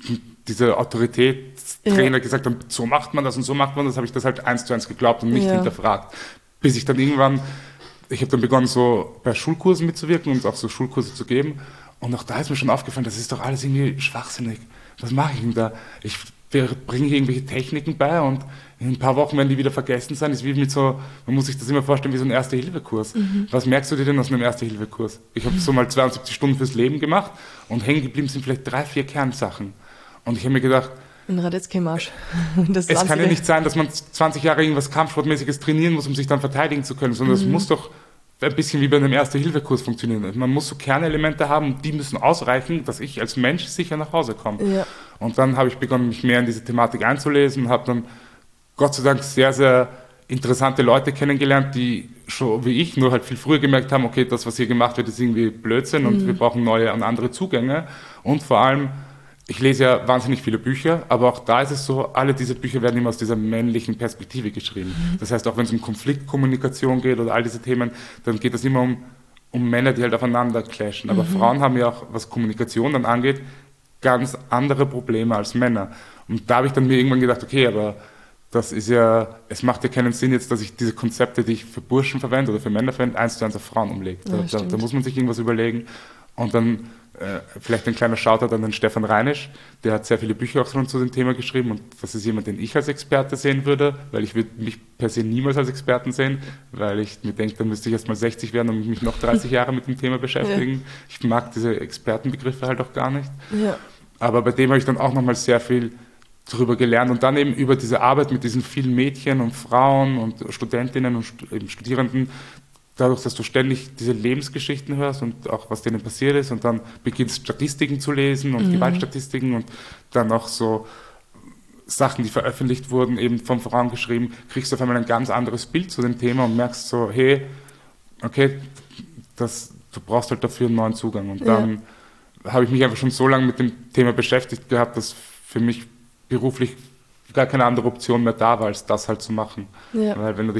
diese Autoritätstrainer gesagt haben, so macht man das und so macht man das, habe ich das halt 1:1 geglaubt und nicht hinterfragt. Bis ich dann irgendwann, ich habe dann begonnen so bei Schulkursen mitzuwirken und auch so Schulkurse zu geben und auch da ist mir schon aufgefallen, das ist doch alles irgendwie schwachsinnig. Was mache ich denn da? Ich bringe irgendwelche Techniken bei und in ein paar Wochen werden die wieder vergessen sein. Ist wie mit so, man muss sich das immer vorstellen wie so ein Erste-Hilfe-Kurs. Was merkst du dir denn aus einem Erste-Hilfe-Kurs? Ich habe so mal 72 Stunden fürs Leben gemacht und hängen geblieben sind vielleicht 3-4 Kernsachen. Und ich habe mir gedacht, Ein Radetzky-Marsch. es kann ja nicht sein, dass man 20 Jahre irgendwas Kampfsportmäßiges trainieren muss, um sich dann verteidigen zu können, sondern es muss doch ein bisschen wie bei einem Erste-Hilfe-Kurs funktionieren. Man muss so Kernelemente haben, die müssen ausreichen, dass ich als Mensch sicher nach Hause komme. Ja. Und dann habe ich begonnen, mich mehr in diese Thematik einzulesen, habe dann Gott sei Dank sehr, sehr interessante Leute kennengelernt, die schon wie ich nur halt viel früher gemerkt haben, okay, das, was hier gemacht wird, ist irgendwie Blödsinn und wir brauchen neue und andere Zugänge. Und vor allem, ich lese ja wahnsinnig viele Bücher, aber auch da ist es so, alle diese Bücher werden immer aus dieser männlichen Perspektive geschrieben. Das heißt, auch wenn es um Konfliktkommunikation geht oder all diese Themen, dann geht es immer um Männer, die halt aufeinander clashen. Aber Frauen haben ja auch, was Kommunikation dann angeht, ganz andere Probleme als Männer. Und da habe ich dann mir irgendwann gedacht, okay, aber das ist ja, es macht ja keinen Sinn jetzt, dass ich diese Konzepte, die ich für Burschen verwende oder für Männer verwende, 1:1 auf Frauen umlege. Da muss man sich irgendwas überlegen. Und dann vielleicht ein kleiner Shoutout an den Stefan Reinisch, der hat sehr viele Bücher auch schon zu dem Thema geschrieben und das ist jemand, den ich als Experte sehen würde, weil ich würde mich per se niemals als Experten sehen, weil ich mir denke, dann müsste ich erst mal 60 werden und mich noch 30 Jahre mit dem Thema beschäftigen. Ja. Ich mag diese Expertenbegriffe halt auch gar nicht. Ja. Aber bei dem habe ich dann auch nochmal sehr viel darüber gelernt und dann eben über diese Arbeit mit diesen vielen Mädchen und Frauen und Studentinnen und Studierenden, dadurch, dass du ständig diese Lebensgeschichten hörst und auch was denen passiert ist und dann beginnst Statistiken zu lesen und Gewaltstatistiken und dann auch so Sachen, die veröffentlicht wurden, eben von Frauen geschrieben, kriegst du auf einmal ein ganz anderes Bild zu dem Thema und merkst so, hey, okay, du brauchst halt dafür einen neuen Zugang. Und dann habe ich mich einfach schon so lange mit dem Thema beschäftigt gehabt, dass für mich beruflich gar keine andere Option mehr da war, als das halt zu machen. Ja. Weil wenn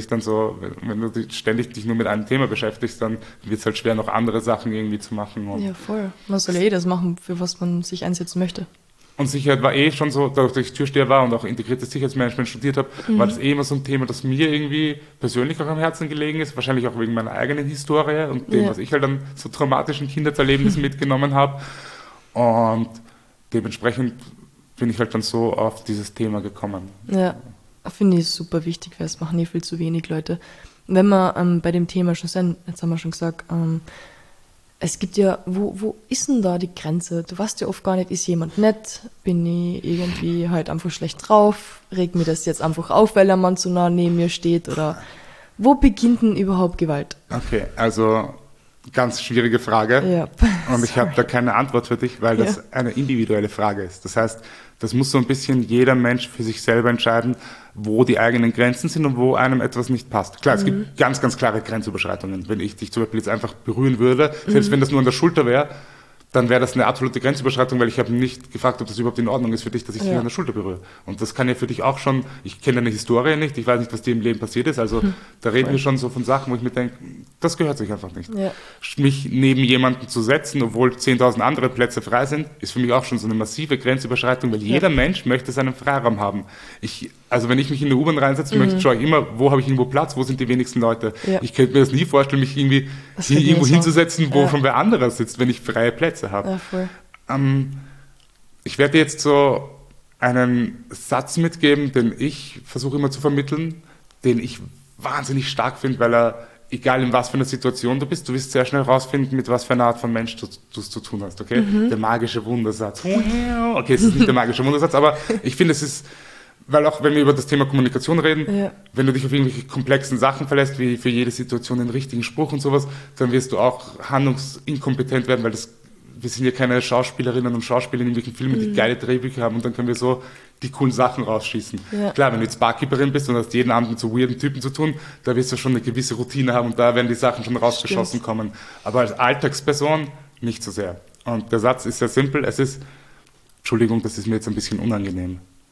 du ständig dich nur mit einem Thema beschäftigst, dann wird es halt schwer, noch andere Sachen irgendwie zu machen. Und ja, voll. Man soll ja das machen, für was man sich einsetzen möchte. Und Sicherheit war schon so, dadurch, dass ich Türsteher war und auch integriertes Sicherheitsmanagement studiert habe, war das immer so ein Thema, das mir irgendwie persönlich auch am Herzen gelegen ist, wahrscheinlich auch wegen meiner eigenen Historie und dem, was ich halt an so traumatischen Kindheitserlebnissen mitgenommen habe. Und dementsprechend bin ich halt dann so auf dieses Thema gekommen. Ja, finde ich super wichtig, weil es machen eh viel zu wenig Leute. Wenn wir bei dem Thema schon sind, jetzt haben wir schon gesagt, es gibt ja, wo ist denn da die Grenze? Du weißt ja oft gar nicht, ist jemand nett? Bin ich irgendwie halt einfach schlecht drauf? Regt mir das jetzt einfach auf, weil ein Mann so nah neben mir steht? Oder wo beginnt denn überhaupt Gewalt? Okay, also ganz schwierige Frage. Ja. Und ich habe da keine Antwort für dich, weil das eine individuelle Frage ist. Das heißt, das muss so ein bisschen jeder Mensch für sich selber entscheiden, wo die eigenen Grenzen sind und wo einem etwas nicht passt. Klar, es gibt ganz, ganz klare Grenzüberschreitungen. Wenn ich dich zum Beispiel jetzt einfach berühren würde, selbst wenn das nur an der Schulter wäre, dann wäre das eine absolute Grenzüberschreitung, weil ich habe nicht gefragt, ob das überhaupt in Ordnung ist für dich, dass ich dich an der Schulter berühre. Und das kann ja für dich auch schon, ich kenne deine Historie nicht, ich weiß nicht, was dir im Leben passiert ist, also da reden wir schon so von Sachen, wo ich mir denke, das gehört sich einfach nicht. Ja. Mich neben jemanden zu setzen, obwohl 10.000 andere Plätze frei sind, ist für mich auch schon so eine massive Grenzüberschreitung, weil jeder Mensch möchte seinen Freiraum haben. Also wenn ich mich in eine U-Bahn reinsetze, schaue ich immer, wo habe ich irgendwo Platz, wo sind die wenigsten Leute. Ja. Ich könnte mir das nie vorstellen, mich irgendwie irgendwo hinzusetzen, wo schon wer anderer sitzt, wenn ich freie Plätze habe. Ja, ich werde dir jetzt so einen Satz mitgeben, den ich versuche immer zu vermitteln, den ich wahnsinnig stark finde, weil er, egal in was für einer Situation du bist, du wirst sehr schnell rausfinden, mit was für einer Art von Mensch du es zu tun hast, okay? Der magische Wundersatz. Okay, es ist nicht der magische Wundersatz, aber ich finde, es ist, weil auch wenn wir über das Thema Kommunikation reden, wenn du dich auf irgendwelche komplexen Sachen verlässt, wie für jede Situation den richtigen Spruch und sowas, dann wirst du auch handlungsinkompetent werden, weil wir sind ja keine Schauspielerinnen und Schauspieler in irgendwelchen Filmen, die geile Drehbücher haben und dann können wir so die coolen Sachen rausschießen. Ja. Klar, wenn du jetzt Barkeeperin bist und hast jeden Abend mit so weirden Typen zu tun, da wirst du schon eine gewisse Routine haben und da werden die Sachen schon rausgeschossen kommen. Aber als Alltagsperson nicht so sehr. Und der Satz ist sehr simpel, Entschuldigung, das ist mir jetzt ein bisschen unangenehm.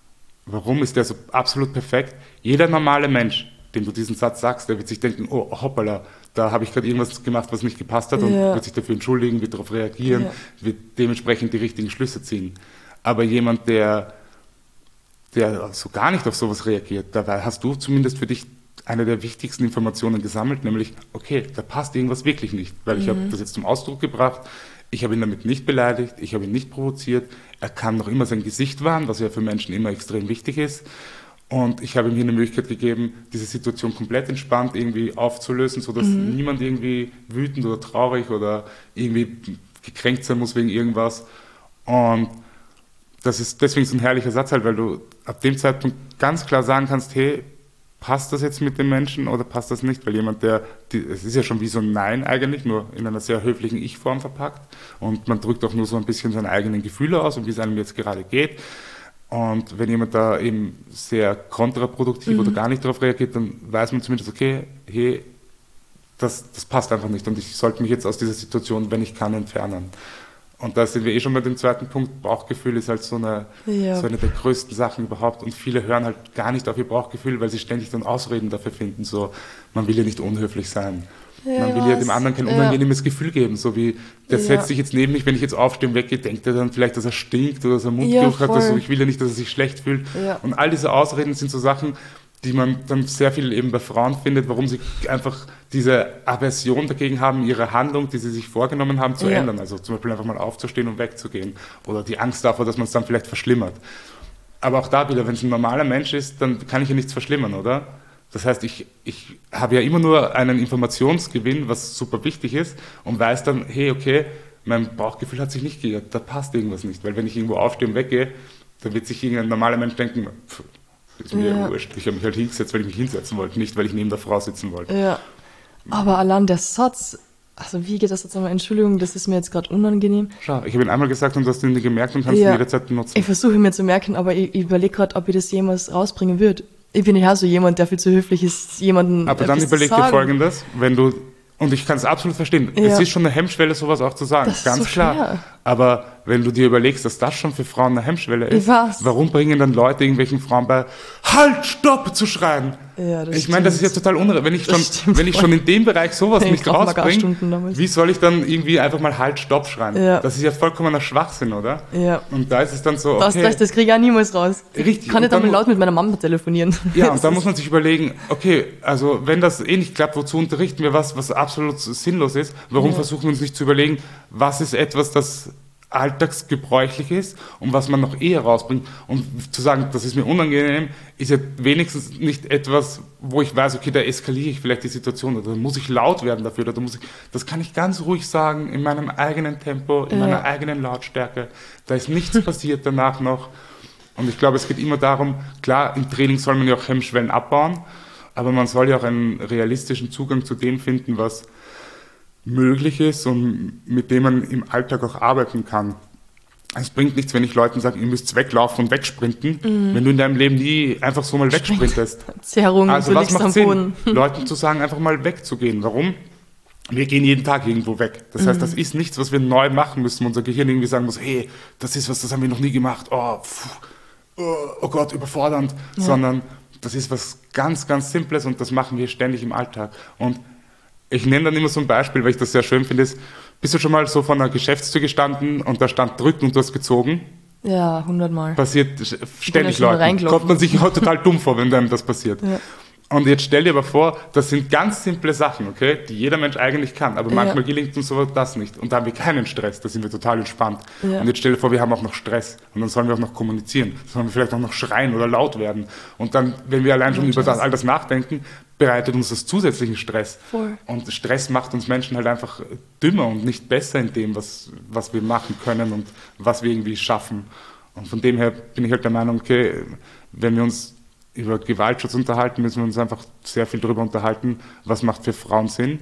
warum ist der so absolut perfekt? Jeder normale Mensch, dem du diesen Satz sagst, der wird sich denken, oh hoppala, da habe ich gerade irgendwas gemacht, was nicht gepasst hat und wird sich dafür entschuldigen, wird darauf reagieren, wird dementsprechend die richtigen Schlüsse ziehen. Aber jemand, der so gar nicht auf sowas reagiert, dabei hast du zumindest für dich eine der wichtigsten Informationen gesammelt, nämlich, okay, da passt irgendwas wirklich nicht, weil ich habe das jetzt zum Ausdruck gebracht, ich habe ihn damit nicht beleidigt, ich habe ihn nicht provoziert, er kann noch immer sein Gesicht wahren, was ja für Menschen immer extrem wichtig ist. Und ich habe ihm hier eine Möglichkeit gegeben, diese Situation komplett entspannt irgendwie aufzulösen, sodass niemand irgendwie wütend oder traurig oder irgendwie gekränkt sein muss wegen irgendwas. Und das ist deswegen so ein herrlicher Satz halt, weil du ab dem Zeitpunkt ganz klar sagen kannst, hey, passt das jetzt mit dem Menschen oder passt das nicht? Weil jemand, es ist ja schon wie so ein Nein eigentlich, nur in einer sehr höflichen Ich-Form verpackt. Und man drückt auch nur so ein bisschen seine eigenen Gefühle aus und wie es einem jetzt gerade geht. Und wenn jemand da eben sehr kontraproduktiv oder gar nicht darauf reagiert, dann weiß man zumindest, okay, hey, das passt einfach nicht und ich sollte mich jetzt aus dieser Situation, wenn ich kann, entfernen. Und da sind wir schon bei dem zweiten Punkt. Bauchgefühl ist halt so eine der größten Sachen überhaupt. Und viele hören halt gar nicht auf ihr Bauchgefühl, weil sie ständig dann Ausreden dafür finden. So, man will ja nicht unhöflich sein. Man will ja dem anderen kein unangenehmes Gefühl geben. So wie, der setzt sich jetzt neben mich, wenn ich jetzt aufstehe und weggehe, denkt er dann vielleicht, dass er stinkt oder dass er Mundgeruch hat. Also ich will ja nicht, dass er sich schlecht fühlt. Ja. Und all diese Ausreden sind so Sachen, die man dann sehr viel eben bei Frauen findet, warum sie einfach diese Aversion dagegen haben, ihre Handlung, die sie sich vorgenommen haben, zu ändern. Also zum Beispiel einfach mal aufzustehen und wegzugehen. Oder die Angst davor, dass man es dann vielleicht verschlimmert. Aber auch da wieder, wenn es ein normaler Mensch ist, dann kann ich ja nichts verschlimmern, oder? Das heißt, ich habe ja immer nur einen Informationsgewinn, was super wichtig ist, und weiß dann, hey, okay, mein Bauchgefühl hat sich nicht geirrt, da passt irgendwas nicht. Weil wenn ich irgendwo aufstehe und weggehe, dann wird sich irgendein normaler Mensch denken, ist mir wurscht. Ich habe mich halt hingesetzt, weil ich mich hinsetzen wollte, nicht weil ich neben der Frau sitzen wollte. Ja. Aber allein der Satz, also wie geht das jetzt nochmal? Entschuldigung, das ist mir jetzt gerade unangenehm. Schau, ich habe ihn einmal gesagt und du hast ihn dir gemerkt und kannst ihn jederzeit benutzen. Ich versuche mir zu merken, aber ich überlege gerade, ob ich das jemals rausbringen würde. Ich bin ja so jemand, der viel zu höflich ist, jemanden aber dann überleg dir Folgendes, wenn du, und ich kann es absolut verstehen, es ist schon eine Hemmschwelle, sowas auch zu sagen, das ganz ist so klar. Schwer. Aber wenn du dir überlegst, dass das schon für Frauen eine Hemmschwelle ist, warum bringen dann Leute irgendwelchen Frauen bei, halt, stopp, zu schreien? Ja, ich meine, das ist ja total unreal. Wenn ich schon in dem Bereich sowas nicht rausbringe, wie soll ich dann irgendwie einfach mal halt, stopp schreien? Ja. Das ist ja vollkommener Schwachsinn, oder? Ja. Und da ist es dann so, okay. Das kriege ich auch niemals raus. Richtig. Ich kann nicht einmal laut mit meiner Mama telefonieren. Ja, und da muss man sich überlegen, okay, also wenn das eh nicht klappt, wozu unterrichten wir was absolut sinnlos ist? Warum versuchen wir uns nicht zu überlegen, was ist etwas, das alltagsgebräuchlich ist und was man noch eher rausbringt und zu sagen, das ist mir unangenehm, ist ja wenigstens nicht etwas, wo ich weiß, okay, da eskaliere ich vielleicht die Situation oder da muss ich laut werden dafür oder das kann ich ganz ruhig sagen, in meinem eigenen Tempo, in meiner eigenen Lautstärke, da ist nichts passiert danach noch und ich glaube, es geht immer darum, klar, im Training soll man ja auch Hemmschwellen abbauen, aber man soll ja auch einen realistischen Zugang zu dem finden, was möglich ist und mit dem man im Alltag auch arbeiten kann. Es bringt nichts, wenn ich Leuten sage, ihr müsst weglaufen und wegsprinten, wenn du in deinem Leben nie einfach so mal wegsprintest. Zerrung, also was macht Sinn, Leuten zu sagen, einfach mal wegzugehen. Warum? Wir gehen jeden Tag irgendwo weg. Das heißt, das ist nichts, was wir neu machen müssen. Unser Gehirn irgendwie sagen muss, hey, das ist was, das haben wir noch nie gemacht. Oh Gott, überfordernd. Ja. Sondern das ist was ganz, ganz Simples und das machen wir ständig im Alltag. Und ich nenne dann immer so ein Beispiel, weil ich das sehr schön finde, ist, bist du schon mal so vor einer Geschäftstür gestanden und da stand drücken und du hast gezogen? Ja, 100-mal. Passiert ständig Leuten. Kommt man sich auch total dumm vor, wenn einem das passiert. Ja. Und jetzt stell dir aber vor, das sind ganz simple Sachen, okay, die jeder Mensch eigentlich kann, aber manchmal gelingt uns so das nicht. Und da haben wir keinen Stress, da sind wir total entspannt. Ja. Und jetzt stell dir vor, wir haben auch noch Stress und dann sollen wir auch noch kommunizieren, sollen wir vielleicht auch noch schreien oder laut werden. Und dann, wenn wir allein schon über all das nachdenken, bereitet uns das zusätzlichen Stress. Voll. Und Stress macht uns Menschen halt einfach dümmer und nicht besser in dem, was wir machen können und was wir irgendwie schaffen. Und von dem her bin ich halt der Meinung, okay, wenn wir uns über Gewaltschutz unterhalten, müssen wir uns einfach sehr viel darüber unterhalten, was macht für Frauen Sinn,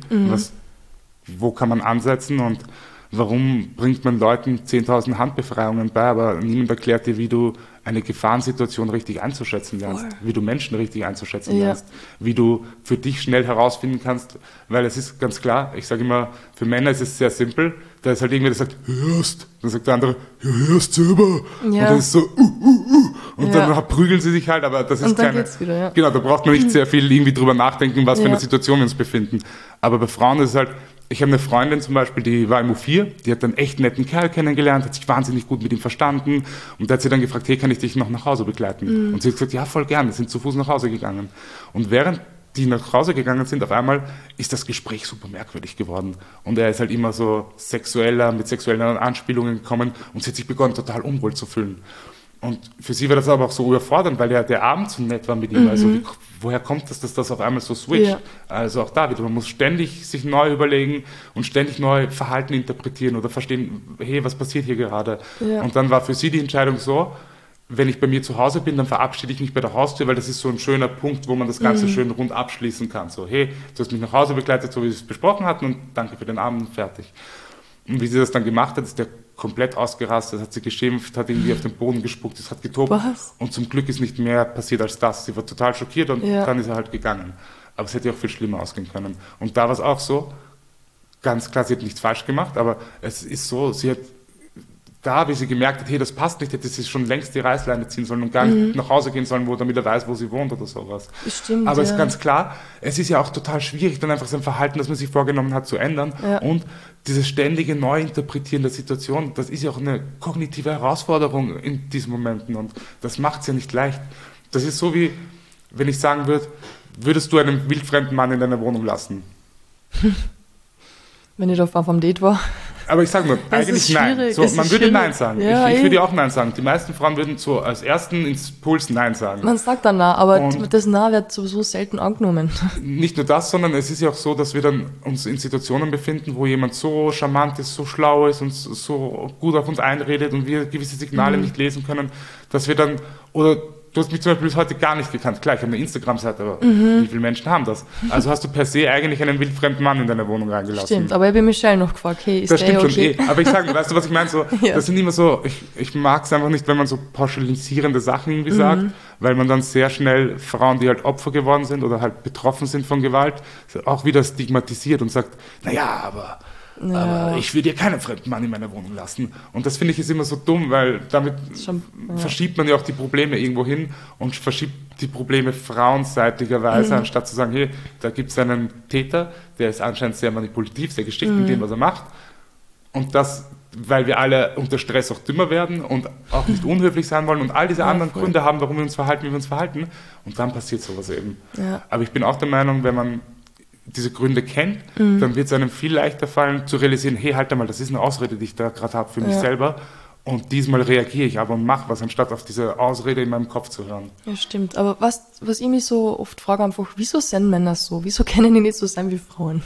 wo kann man ansetzen und warum bringt man Leuten 10.000 Handbefreiungen bei, aber niemand erklärt dir, wie du eine Gefahrensituation richtig einzuschätzen lernst, wie du Menschen richtig einzuschätzen lernst, wie du für dich schnell herausfinden kannst, weil es ist ganz klar, ich sage immer, für Männer ist es sehr simpel, da ist halt irgendwer, der sagt, hörst, dann sagt der andere, ja, hörst selber, und dann ist so, und dann prügeln sie sich halt, aber das ist und dann geht's wieder, ja. Genau, da braucht man nicht sehr viel irgendwie drüber nachdenken, was für eine Situation wir uns befinden. Aber bei Frauen ist es halt, ich habe eine Freundin zum Beispiel, die war im U4, die hat einen echt netten Kerl kennengelernt, hat sich wahnsinnig gut mit ihm verstanden und da hat sie dann gefragt, hey, kann ich dich noch nach Hause begleiten? Und sie hat gesagt, ja, voll gern, wir sind zu Fuß nach Hause gegangen. Und während die nach Hause gegangen sind, auf einmal ist das Gespräch super merkwürdig geworden. Und er ist halt immer so mit sexuellen Anspielungen gekommen und sie hat sich begonnen, total unwohl zu fühlen. Und für sie war das aber auch so überfordernd, weil der Abend so nett war mit ihm. Also woher kommt das, dass das auf einmal so switcht? Ja. Also auch da wieder, man muss ständig sich neu überlegen und ständig neu Verhalten interpretieren oder verstehen, hey, was passiert hier gerade? Ja. Und dann war für sie die Entscheidung so, wenn ich bei mir zu Hause bin, dann verabschiede ich mich bei der Haustür, weil das ist so ein schöner Punkt, wo man das Ganze schön rund abschließen kann. So, hey, du hast mich nach Hause begleitet, so wie wir es besprochen hatten und danke für den Abend, fertig. Und wie sie das dann gemacht hat, ist der komplett ausgerastet, hat sie geschimpft, hat irgendwie auf den Boden gespuckt, es hat getobt. Was? Und zum Glück ist nicht mehr passiert als das. Sie war total schockiert und dann ist er halt gegangen. Aber es hätte auch viel schlimmer ausgehen können. Und da war es auch so, ganz klar, sie hat nichts falsch gemacht, aber es ist so, sie hat da, wie sie gemerkt hat, hey, das passt nicht, hätte sie schon längst die Reißleine ziehen sollen und gar nicht nach Hause gehen sollen, damit er weiß, wo sie wohnt oder sowas. Stimmt, aber es ist ganz klar, es ist ja auch total schwierig, dann einfach sein Verhalten, das man sich vorgenommen hat, zu ändern. Ja. Und dieses ständige Neuinterpretieren der Situation, das ist ja auch eine kognitive Herausforderung in diesen Momenten und das macht es ja nicht leicht. Das ist so wie, wenn ich sagen würde, würdest du einen wildfremden Mann in deiner Wohnung lassen? Wenn ich da vom Date war. Aber ich sage nur, eigentlich nein. So, man würde Nein sagen. Ja, ich würde auch Nein sagen. Die meisten Frauen würden so als ersten Impuls Nein sagen. Man sagt dann Nein, aber das Nein wird sowieso selten angenommen. Nicht nur das, sondern es ist ja auch so, dass wir dann uns in Situationen befinden, wo jemand so charmant ist, so schlau ist und so gut auf uns einredet und wir gewisse Signale nicht lesen können, dass wir dann, oder du hast mich zum Beispiel bis heute gar nicht gekannt. Klar, ich habe eine Instagram-Seite, aber wie viele Menschen haben das? Also hast du per se eigentlich einen wildfremden Mann in deine Wohnung reingelassen. Stimmt, aber ich habe Michelle noch gefragt, hey, ist das der stimmt okay? Schon aber ich sage, weißt du, was ich meine? So, das sind immer so, ich mag es einfach nicht, wenn man so pauschalisierende Sachen irgendwie sagt, weil man dann sehr schnell Frauen, die halt Opfer geworden sind oder halt betroffen sind von Gewalt, auch wieder stigmatisiert und sagt, naja, aber ich will dir keinen fremden Mann in meiner Wohnung lassen. Und das finde ich ist immer so dumm, weil damit verschiebt man ja auch die Probleme irgendwo hin und verschiebt die Probleme frauenseitigerweise, anstatt zu sagen, hey, da gibt es einen Täter, der ist anscheinend sehr manipulativ, sehr geschickt in dem, was er macht. Und das, weil wir alle unter Stress auch dümmer werden und auch nicht unhöflich sein wollen und all diese anderen Gründe haben, warum wir uns verhalten, wie wir uns verhalten. Und dann passiert sowas eben. Ja. Aber ich bin auch der Meinung, wenn man diese Gründe kennt, dann wird es einem viel leichter fallen, zu realisieren, hey, halt einmal, das ist eine Ausrede, die ich da gerade habe für mich selber. Und diesmal reagiere ich aber und mache was, anstatt auf diese Ausrede in meinem Kopf zu hören. Ja, stimmt. Aber was ich mich so oft frage, einfach, wieso sind Männer so? Wieso können die nicht so sein wie Frauen?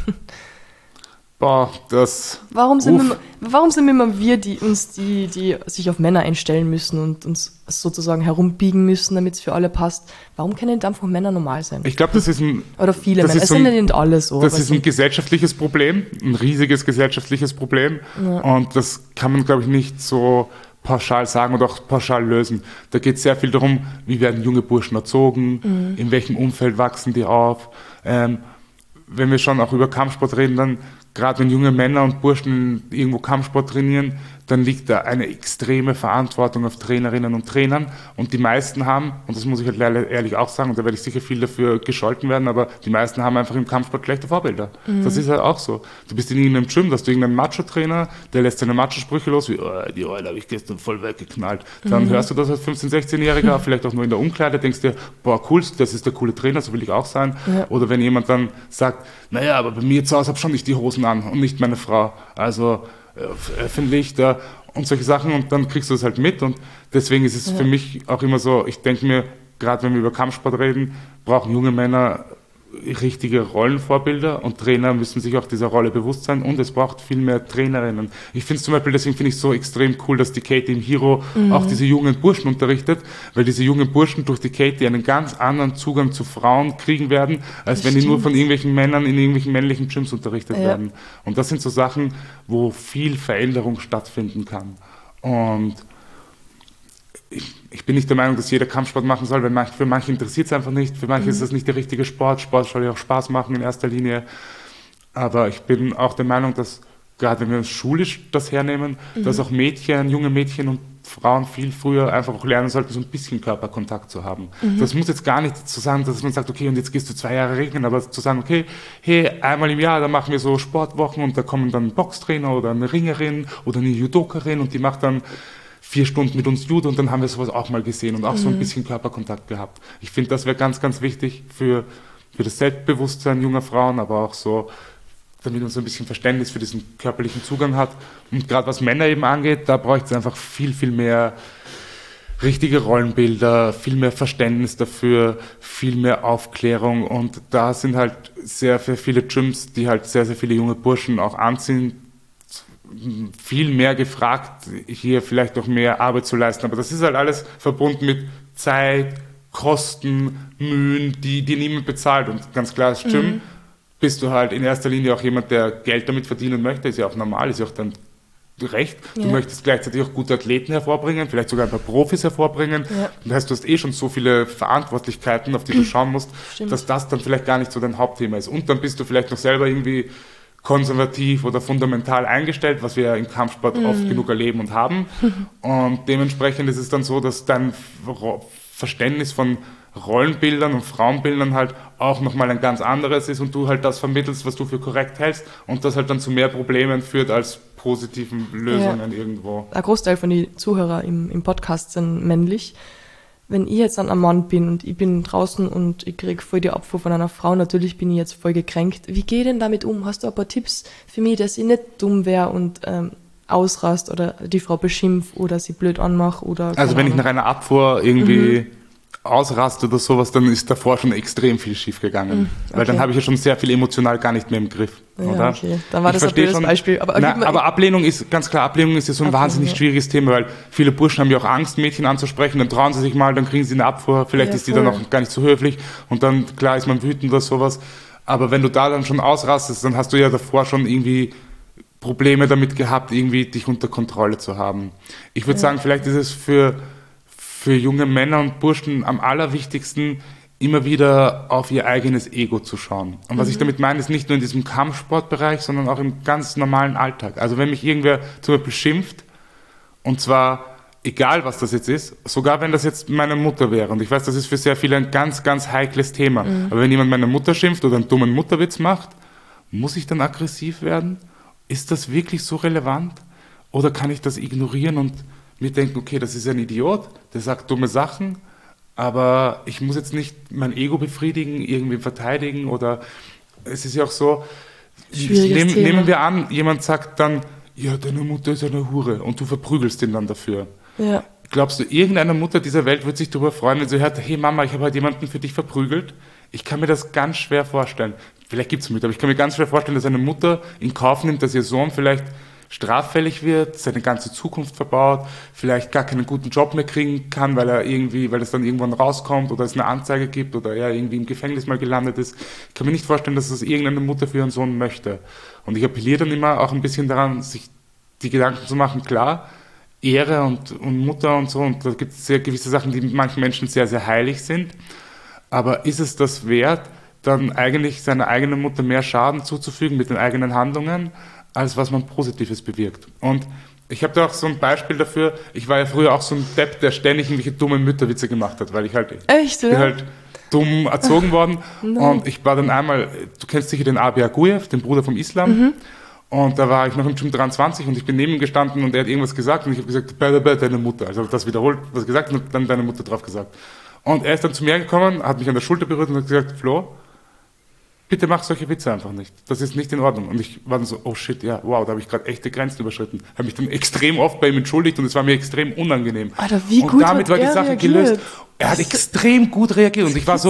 Boah, Warum sind immer wir, die sich auf Männer einstellen müssen und uns sozusagen herumbiegen müssen, damit es für alle passt? Warum können nicht einfach Männer normal sein? Ich glaube, das ist ein... Oder viele Männer. Es sind ja nicht alle so. Das ist ein gesellschaftliches Problem, ein riesiges gesellschaftliches Problem. Ja. Und das kann man, glaube ich, nicht so pauschal sagen oder auch pauschal lösen. Da geht es sehr viel darum, wie werden junge Burschen erzogen, in welchem Umfeld wachsen die auf. Wenn wir schon auch über Kampfsport reden, dann gerade wenn junge Männer und Burschen irgendwo Kampfsport trainieren, dann liegt da eine extreme Verantwortung auf Trainerinnen und Trainern. Und die meisten haben, und das muss ich halt ehrlich auch sagen, und da werde ich sicher viel dafür gescholten werden, aber die meisten haben einfach im Kampfsport schlechte Vorbilder. Das ist halt auch so. Du bist in irgendeinem Gym, da hast du irgendeinen Macho-Trainer, der lässt seine Macho-Sprüche los, wie, oh, die Eule habe ich gestern voll weggeknallt. Dann hörst du das als 15-, 16-Jähriger, vielleicht auch nur in der Umkleide, denkst dir, boah, cool, das ist der coole Trainer, so will ich auch sein. Ja. Oder wenn jemand dann sagt, naja, aber bei mir zu Hause habe ich schon nicht die Hosen an und nicht meine Frau. Also öffentlich da und solche Sachen und dann kriegst du es halt mit und deswegen ist es für mich auch immer so, ich denke mir, gerade wenn wir über Kampfsport reden, brauchen junge Männer richtige Rollenvorbilder und Trainer müssen sich auch dieser Rolle bewusst sein und es braucht viel mehr Trainerinnen. Ich finde es zum Beispiel, deswegen finde ich es so extrem cool, dass die Katie im Hero auch diese jungen Burschen unterrichtet, weil diese jungen Burschen durch die Katie einen ganz anderen Zugang zu Frauen kriegen werden, als wenn die nur von irgendwelchen Männern in irgendwelchen männlichen Gyms unterrichtet werden. Und das sind so Sachen, wo viel Veränderung stattfinden kann. Und ich bin nicht der Meinung, dass jeder Kampfsport machen soll, weil für manche interessiert es einfach nicht, für manche ist das nicht der richtige Sport. Sport soll ja auch Spaß machen in erster Linie. Aber ich bin auch der Meinung, dass, gerade wenn wir uns schulisch das hernehmen, dass auch Mädchen, junge Mädchen und Frauen viel früher einfach auch lernen sollten, so ein bisschen Körperkontakt zu haben. Das muss jetzt gar nicht zu sagen, dass man sagt, okay, und jetzt gehst du 2 Jahre ringen, aber zu sagen, okay, hey, einmal im Jahr, da machen wir so Sportwochen und da kommen dann ein Boxtrainer oder eine Ringerin oder eine Judokerin und die macht dann 4 Stunden mit uns Judo und dann haben wir sowas auch mal gesehen und auch so ein bisschen Körperkontakt gehabt. Ich finde, das wäre ganz, ganz wichtig für das Selbstbewusstsein junger Frauen, aber auch so, damit man so ein bisschen Verständnis für diesen körperlichen Zugang hat. Und gerade was Männer eben angeht, da bräuchte es einfach viel, viel mehr richtige Rollenbilder, viel mehr Verständnis dafür, viel mehr Aufklärung. Und da sind halt sehr, sehr viele Gyms, die halt sehr, sehr viele junge Burschen auch anziehen, viel mehr gefragt, hier vielleicht auch mehr Arbeit zu leisten. Aber das ist halt alles verbunden mit Zeit, Kosten, Mühen, die niemand bezahlt. Und ganz klar, als Gym bist du halt in erster Linie auch jemand, der Geld damit verdienen möchte. Ist ja auch normal, ist ja auch dann recht. Du möchtest gleichzeitig auch gute Athleten hervorbringen, vielleicht sogar ein paar Profis hervorbringen. Ja. Das heißt, du hast schon so viele Verantwortlichkeiten, auf die du schauen musst, dass das dann vielleicht gar nicht so dein Hauptthema ist. Und dann bist du vielleicht noch selber irgendwie konservativ oder fundamental eingestellt, was wir ja im Kampfsport oft genug erleben und haben. Und dementsprechend ist es dann so, dass dein Verständnis von Rollenbildern und Frauenbildern halt auch nochmal ein ganz anderes ist und du halt das vermittelst, was du für korrekt hältst und das halt dann zu mehr Problemen führt als positiven Lösungen irgendwo. Ein Großteil von den Zuhörern im Podcast sind männlich. Wenn ich jetzt dann ein Mann bin und ich bin draußen und ich kriege voll die Abfuhr von einer Frau, natürlich bin ich jetzt voll gekränkt. Wie gehe ich denn damit um? Hast du ein paar Tipps für mich, dass ich nicht dumm wäre und ausrast oder die Frau beschimpf oder sie blöd anmache? Oder also wenn ich nach einer Abfuhr irgendwie ausraste oder sowas, dann ist davor schon extrem viel schief gegangen. Weil dann habe ich ja schon sehr viel emotional gar nicht mehr im Griff. Ja, oder? Okay. Dann war das ein blödes Beispiel. Aber Ablehnung ist, ganz klar, Ablehnung ist ja so ein wahnsinnig schwieriges Thema, weil viele Burschen haben ja auch Angst, Mädchen anzusprechen, dann trauen sie sich mal, dann kriegen sie eine Abfuhr, vielleicht ist die dann auch gar nicht so höflich und dann, klar, ist man wütend oder sowas. Aber wenn du da dann schon ausrastest, dann hast du ja davor schon irgendwie Probleme damit gehabt, irgendwie dich unter Kontrolle zu haben. Ich würde sagen, vielleicht ist es für junge Männer und Burschen am allerwichtigsten, immer wieder auf ihr eigenes Ego zu schauen. Und was ich damit meine, ist nicht nur in diesem Kampfsportbereich, sondern auch im ganz normalen Alltag. Also wenn mich irgendwer zum Beispiel schimpft, und zwar egal, was das jetzt ist, sogar wenn das jetzt meine Mutter wäre, und ich weiß, das ist für sehr viele ein ganz, ganz heikles Thema, aber wenn jemand meine Mutter schimpft oder einen dummen Mutterwitz macht, muss ich dann aggressiv werden? Ist das wirklich so relevant? Oder kann ich das ignorieren und mir denken, okay, das ist ein Idiot, der sagt dumme Sachen, aber ich muss jetzt nicht mein Ego befriedigen, irgendwie verteidigen oder es ist ja auch so, nehmen wir an, jemand sagt dann, ja, deine Mutter ist eine Hure und du verprügelst ihn dann dafür. Ja. Glaubst du, irgendeine Mutter dieser Welt wird sich darüber freuen, wenn sie hört, hey Mama, ich habe heute jemanden für dich verprügelt? Ich kann mir das ganz schwer vorstellen. Vielleicht gibt es Mütter, aber ich kann mir ganz schwer vorstellen, dass eine Mutter in Kauf nimmt, dass ihr Sohn vielleicht straffällig wird, seine ganze Zukunft verbaut, vielleicht gar keinen guten Job mehr kriegen kann, weil es dann irgendwann rauskommt oder es eine Anzeige gibt oder er irgendwie im Gefängnis mal gelandet ist. Ich kann mir nicht vorstellen, dass das irgendeine Mutter für ihren Sohn möchte. Und ich appelliere dann immer auch ein bisschen daran, sich die Gedanken zu machen, klar, Ehre und Mutter und so, und da gibt es sehr gewisse Sachen, die manchen Menschen sehr, sehr heilig sind. Aber ist es das wert, dann eigentlich seiner eigenen Mutter mehr Schaden zuzufügen mit den eigenen Handlungen, als was man Positives bewirkt? Und ich habe da auch so ein Beispiel dafür. Ich war ja früher auch so ein Depp, der ständig irgendwelche dummen Mütterwitze gemacht hat, weil ich halt, bin halt dumm erzogen worden. Und ich war dann einmal, du kennst sicher den Abi Aguyev, den Bruder vom Islam. Und da war ich noch im Gym 23 und ich bin neben ihm gestanden und er hat irgendwas gesagt und ich habe gesagt, deine Mutter. Also das wiederholt, was gesagt und dann deine Mutter drauf gesagt. Und er ist dann zu mir gekommen, hat mich an der Schulter berührt und hat gesagt, Flo, bitte mach solche Witze einfach nicht. Das ist nicht in Ordnung. Und ich war dann so, oh shit, ja, wow, da habe ich gerade echte Grenzen überschritten. Habe mich dann extrem oft bei ihm entschuldigt und es war mir extrem unangenehm. Alter, wie gut und damit war die Sache reagiert? Gelöst. Er hat extrem gut reagiert und ich war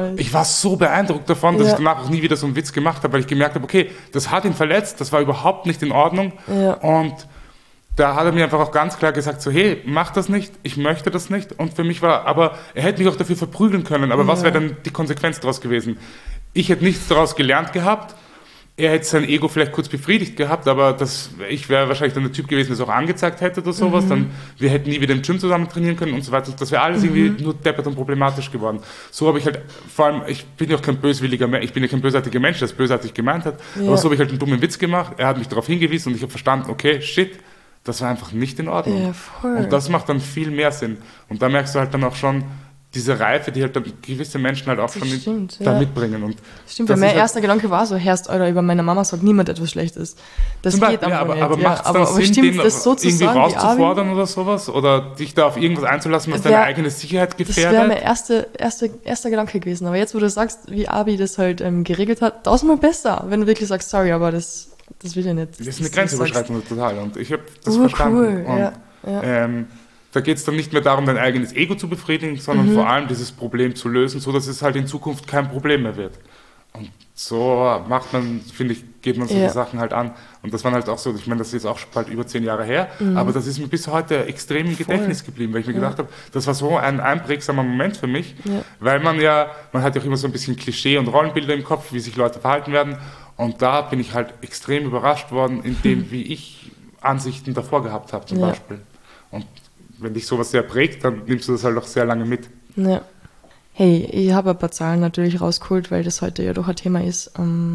so beeindruckt davon, dass ich danach auch nie wieder so einen Witz gemacht habe, weil ich gemerkt habe, okay, das hat ihn verletzt, das war überhaupt nicht in Ordnung. Ja. Und da hat er mir einfach auch ganz klar gesagt, so, hey, mach das nicht, ich möchte das nicht. Und für mich war, aber er hätte mich auch dafür verprügeln können, aber was wäre dann die Konsequenz daraus gewesen? Ich hätte nichts daraus gelernt gehabt, er hätte sein Ego vielleicht kurz befriedigt gehabt, aber ich wäre wahrscheinlich dann der Typ gewesen, der es auch angezeigt hätte oder sowas, dann wir hätten nie wieder im Gym zusammen trainieren können und so weiter. Das wäre alles irgendwie nur deppert und problematisch geworden. So habe ich halt, vor allem, ich bin ja kein böswilliger Mensch, ich bin ja kein bösartiger Mensch, der es bösartig gemeint hat, aber so habe ich halt einen dummen Witz gemacht, er hat mich darauf hingewiesen und ich habe verstanden, okay, shit, das war einfach nicht in Ordnung. Ja, voll. Und das macht dann viel mehr Sinn. Und da merkst du halt dann auch schon diese Reife, die halt dann gewisse Menschen halt auch Das schon stimmt, da ja. mitbringen. Und Stimmt, das weil mein ist halt- erster Gedanke war so, Herrst, Alter, über meine Mama sagt niemand etwas Schlechtes. Das Zum geht Beispiel, einfach nicht. aber macht es dann aber Sinn, stimmt, den das so zu irgendwie sagen, wie rauszufordern oder sowas? Oder dich da auf irgendwas einzulassen, was deine eigene Sicherheit Das gefährdet? wäre mein erster Gedanke gewesen. Aber jetzt, wo du sagst, wie Abi das halt geregelt hat, tausendmal besser, wenn du wirklich sagst, sorry, aber das will ich nicht. Das ist eine dass du Grenzüberschreitung total. Und ich habe das sagst, verstanden. cool, Und, ja. da geht es dann nicht mehr darum, dein eigenes Ego zu befriedigen, sondern vor allem dieses Problem zu lösen, so dass es halt in Zukunft kein Problem mehr wird. Und so macht man, finde ich, geht man solche Sachen halt an. Und das waren halt auch so, ich meine, das ist jetzt auch schon bald über 10 Jahre her, aber das ist mir bis heute extrem im Gedächtnis geblieben, weil ich mir gedacht habe, das war so ein einprägsamer Moment für mich, weil man hat ja auch immer so ein bisschen Klischee und Rollenbilder im Kopf, wie sich Leute verhalten werden. Und da bin ich halt extrem überrascht worden, in dem, wie ich Ansichten davor gehabt habe, zum Beispiel. Und wenn dich sowas sehr prägt, dann nimmst du das halt auch sehr lange mit. Ja. Hey, ich habe ein paar Zahlen natürlich rausgeholt, weil das heute ja doch ein Thema ist,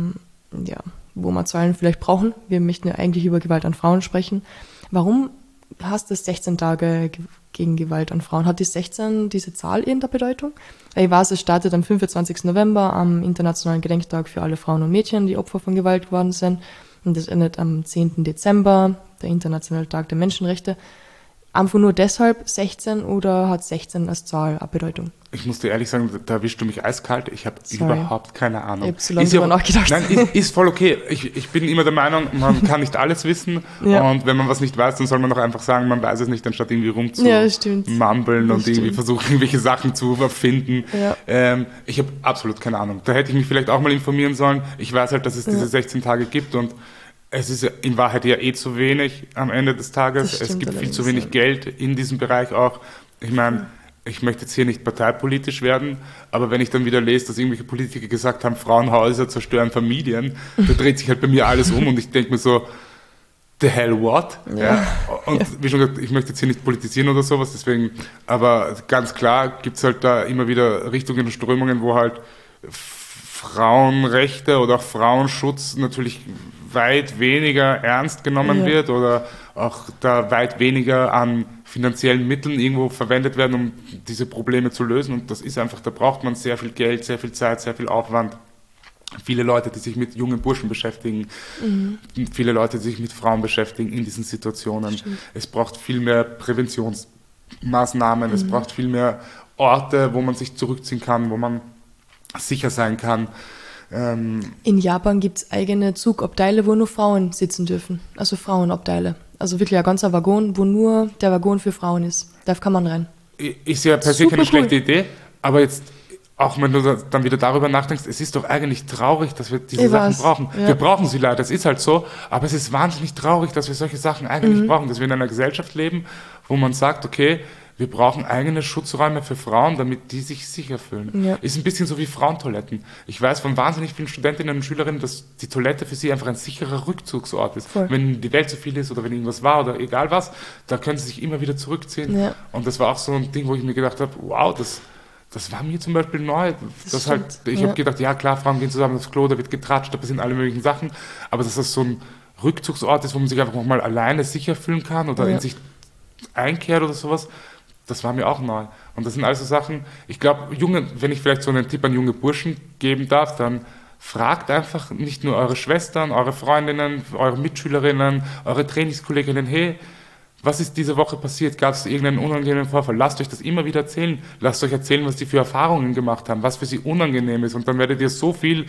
wo wir Zahlen vielleicht brauchen. Wir möchten ja eigentlich über Gewalt an Frauen sprechen. Warum hast du 16 Tage gegen Gewalt an Frauen? Hat die 16 diese Zahl irgendeine Bedeutung? Ich weiß, es startet am 25. November, am Internationalen Gedenktag für alle Frauen und Mädchen, die Opfer von Gewalt geworden sind. Und das endet am 10. Dezember, der Internationale Tag der Menschenrechte. Einfach nur deshalb 16 oder hat 16 als Zahl eine Bedeutung? Ich muss dir ehrlich sagen, da erwischst du mich eiskalt. Ich habe überhaupt keine Ahnung. Ich habe so lange drüber nachgedacht. Nein, ist voll okay. Ich bin immer der Meinung, man kann nicht alles wissen. Und wenn man was nicht weiß, dann soll man doch einfach sagen, man weiß es nicht, anstatt irgendwie rumzumambeln und irgendwie versuchen, irgendwelche Sachen zu erfinden. Ja. Ich habe absolut keine Ahnung. Da hätte ich mich vielleicht auch mal informieren sollen. Ich weiß halt, dass es diese 16 Tage gibt und es ist in Wahrheit ja zu wenig am Ende des Tages. Es gibt viel zu wenig Geld in diesem Bereich auch. Ich meine, ich möchte jetzt hier nicht parteipolitisch werden, aber wenn ich dann wieder lese, dass irgendwelche Politiker gesagt haben, Frauenhäuser zerstören Familien, da dreht sich halt bei mir alles um und ich denke mir so, the hell what? Ja. Und wie schon gesagt, ich möchte jetzt hier nicht politisieren oder sowas, deswegen, aber ganz klar gibt es halt da immer wieder Richtungen und Strömungen, wo halt Frauenrechte oder auch Frauenschutz natürlich weit weniger ernst genommen wird oder auch da weit weniger an finanziellen Mitteln irgendwo verwendet werden, um diese Probleme zu lösen. Und das ist einfach, da braucht man sehr viel Geld, sehr viel Zeit, sehr viel Aufwand. Viele Leute, die sich mit jungen Burschen beschäftigen, viele Leute, die sich mit Frauen beschäftigen in diesen Situationen. Stimmt. Es braucht viel mehr Präventionsmaßnahmen, es braucht viel mehr Orte, wo man sich zurückziehen kann, wo man sicher sein kann. In Japan gibt es eigene Zugabteile, wo nur Frauen sitzen dürfen. Also Frauenabteile. Also wirklich ein ganzer Waggon, wo nur der Waggon für Frauen ist. Da kann man rein. Ist ja per se keine schlechte Idee, aber jetzt, auch wenn du dann wieder darüber nachdenkst, es ist doch eigentlich traurig, dass wir diese Sachen brauchen. Ja. Wir brauchen sie leider, das ist halt so, aber es ist wahnsinnig traurig, dass wir solche Sachen eigentlich brauchen, dass wir in einer Gesellschaft leben, wo man sagt, okay, wir brauchen eigene Schutzräume für Frauen, damit die sich sicher fühlen. Ja. Ist ein bisschen so wie Frauentoiletten. Ich weiß von wahnsinnig vielen Studentinnen und Schülerinnen, dass die Toilette für sie einfach ein sicherer Rückzugsort ist. Voll. Wenn die Welt zu viel ist oder wenn irgendwas war oder egal was, da können sie sich immer wieder zurückziehen. Ja. Und das war auch so ein Ding, wo ich mir gedacht habe, wow, das war mir zum Beispiel neu. Ich habe gedacht, ja klar, Frauen gehen zusammen aufs Klo, da wird getratscht, da passieren alle möglichen Sachen. Aber dass das so ein Rückzugsort ist, wo man sich einfach mal alleine sicher fühlen kann oder in sich einkehrt oder sowas, das war mir auch neu. Und das sind also Sachen, ich glaube, wenn ich vielleicht so einen Tipp an junge Burschen geben darf, dann fragt einfach nicht nur eure Schwestern, eure Freundinnen, eure Mitschülerinnen, eure Trainingskolleginnen, hey, was ist diese Woche passiert? Gab es irgendeinen unangenehmen Vorfall? Lasst euch das immer wieder erzählen. Lasst euch erzählen, was die für Erfahrungen gemacht haben, was für sie unangenehm ist. Und dann werdet ihr so viel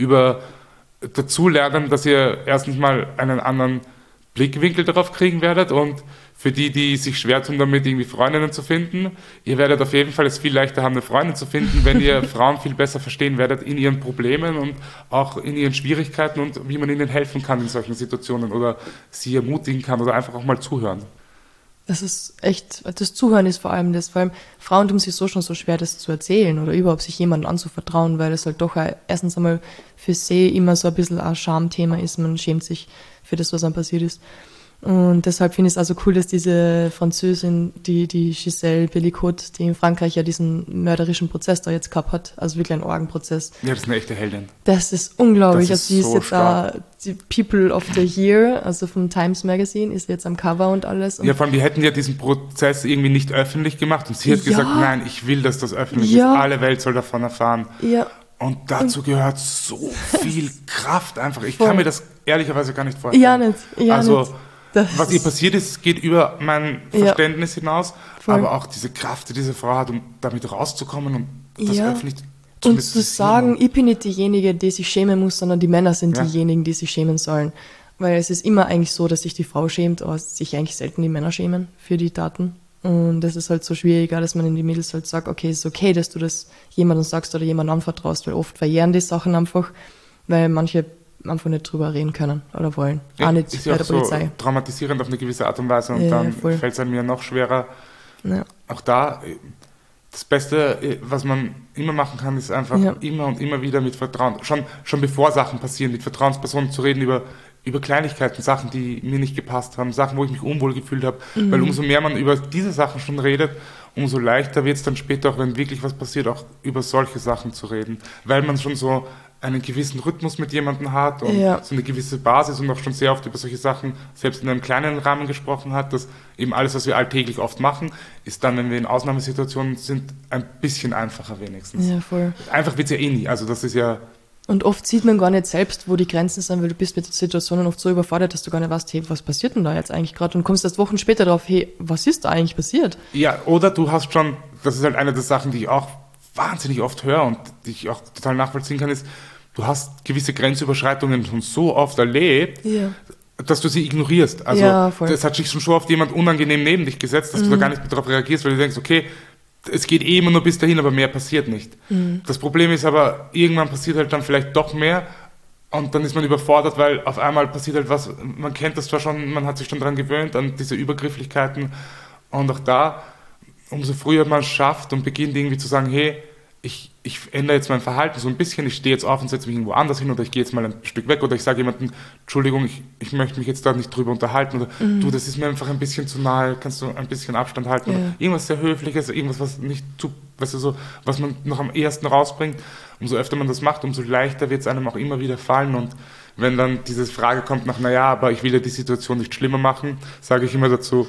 dazu lernen, dass ihr erstens mal einen anderen Blickwinkel darauf kriegen werdet und für die sich schwer tun, damit irgendwie Freundinnen zu finden, ihr werdet auf jeden Fall es viel leichter haben, eine Freundin zu finden, wenn ihr Frauen viel besser verstehen werdet in ihren Problemen und auch in ihren Schwierigkeiten und wie man ihnen helfen kann in solchen Situationen oder sie ermutigen kann oder einfach auch mal zuhören. Das ist echt, das Zuhören ist vor allem das, vor allem Frauen tun sich so schon so schwer, das zu erzählen oder überhaupt sich jemandem anzuvertrauen, weil das halt doch erstens einmal für sie immer so ein bisschen ein Schamthema ist, man schämt sich für das, was einem passiert ist. Und deshalb finde ich es also cool, dass diese Französin, die Gisèle Bellicote, die in Frankreich ja diesen mörderischen Prozess da jetzt gehabt hat, also wirklich einen Orgenprozess. Ja, das ist eine echte Heldin. Das ist unglaublich. Das ist also die ist so jetzt stark. die People of the Year, also vom Times Magazine, ist jetzt am Cover und alles. Und Ja, vor allem, die hätten ja diesen Prozess irgendwie nicht öffentlich gemacht und sie hat gesagt, nein, ich will, dass das öffentlich ist. Alle Welt soll davon erfahren. Ja. Und dazu gehört so viel Kraft einfach. Ich kann mir das ehrlicherweise gar nicht vorstellen. Ja, nicht. Ja, also, nicht. Das was ihr passiert ist, geht über mein Verständnis hinaus. Voll. Aber auch diese Kraft, die diese Frau hat, um damit rauszukommen und das öffentlich und zu sagen, ich bin nicht diejenige, die sich schämen muss, sondern die Männer sind diejenigen, die sich schämen sollen. Weil es ist immer eigentlich so, dass sich die Frau schämt, aber sich eigentlich selten die Männer schämen für die Taten. Und das ist halt so schwieriger, dass man in die Mädels halt sagt, okay, es ist okay, dass du das jemandem sagst oder jemandem anvertraust, weil oft verjähren die Sachen einfach, weil manche einfach nicht drüber reden können oder wollen. Ja, auch nicht ist bei ja der auch so Polizei. traumatisierend auf eine gewisse Art und Weise und dann fällt es einem ja noch schwerer. Ja. Auch da, das Beste, was man immer machen kann, ist einfach immer und immer wieder mit Vertrauen, schon bevor Sachen passieren, mit Vertrauenspersonen zu reden über Kleinigkeiten, Sachen, die mir nicht gepasst haben, Sachen, wo ich mich unwohl gefühlt habe. Weil umso mehr man über diese Sachen schon redet, umso leichter wird es dann später, auch wenn wirklich was passiert, auch über solche Sachen zu reden. Weil man schon so einen gewissen Rhythmus mit jemandem hat und so eine gewisse Basis und auch schon sehr oft über solche Sachen, selbst in einem kleinen Rahmen gesprochen hat, dass eben alles, was wir alltäglich oft machen, ist dann, wenn wir in Ausnahmesituationen sind, ein bisschen einfacher wenigstens. Ja, voll. Einfach wird es ja eh nie, also das ist ja... Und oft sieht man gar nicht selbst, wo die Grenzen sind, weil du bist mit den Situationen oft so überfordert, dass du gar nicht weißt, hey, was passiert denn da jetzt eigentlich gerade? Und kommst erst Wochen später drauf, hey, was ist da eigentlich passiert? Ja, oder du hast schon, das ist halt eine der Sachen, die ich auch wahnsinnig oft höre und die ich auch total nachvollziehen kann, ist, du hast gewisse Grenzüberschreitungen schon so oft erlebt, dass du sie ignorierst. Also das hat sich schon oft jemand unangenehm neben dich gesetzt, dass du da gar nicht mehr darauf reagierst, weil du denkst, okay, es geht eh immer nur bis dahin, aber mehr passiert nicht. Das Problem ist aber, irgendwann passiert halt dann vielleicht doch mehr und dann ist man überfordert, weil auf einmal passiert halt was, man kennt das zwar schon, man hat sich schon daran gewöhnt, an diese Übergrifflichkeiten und auch da, umso früher man es schafft und beginnt irgendwie zu sagen, hey, ich ändere jetzt mein Verhalten so ein bisschen, ich stehe jetzt auf und setze mich irgendwo anders hin oder ich gehe jetzt mal ein Stück weg oder ich sage jemandem, Entschuldigung, ich möchte mich jetzt da nicht drüber unterhalten oder du, das ist mir einfach ein bisschen zu nahe, kannst du ein bisschen Abstand halten oder irgendwas sehr Höfliches, irgendwas, was nicht zu, weißt du, so, was man noch am ehesten rausbringt. Umso öfter man das macht, umso leichter wird es einem auch immer wieder fallen und wenn dann diese Frage kommt nach, naja, aber ich will ja die Situation nicht schlimmer machen, sage ich immer dazu,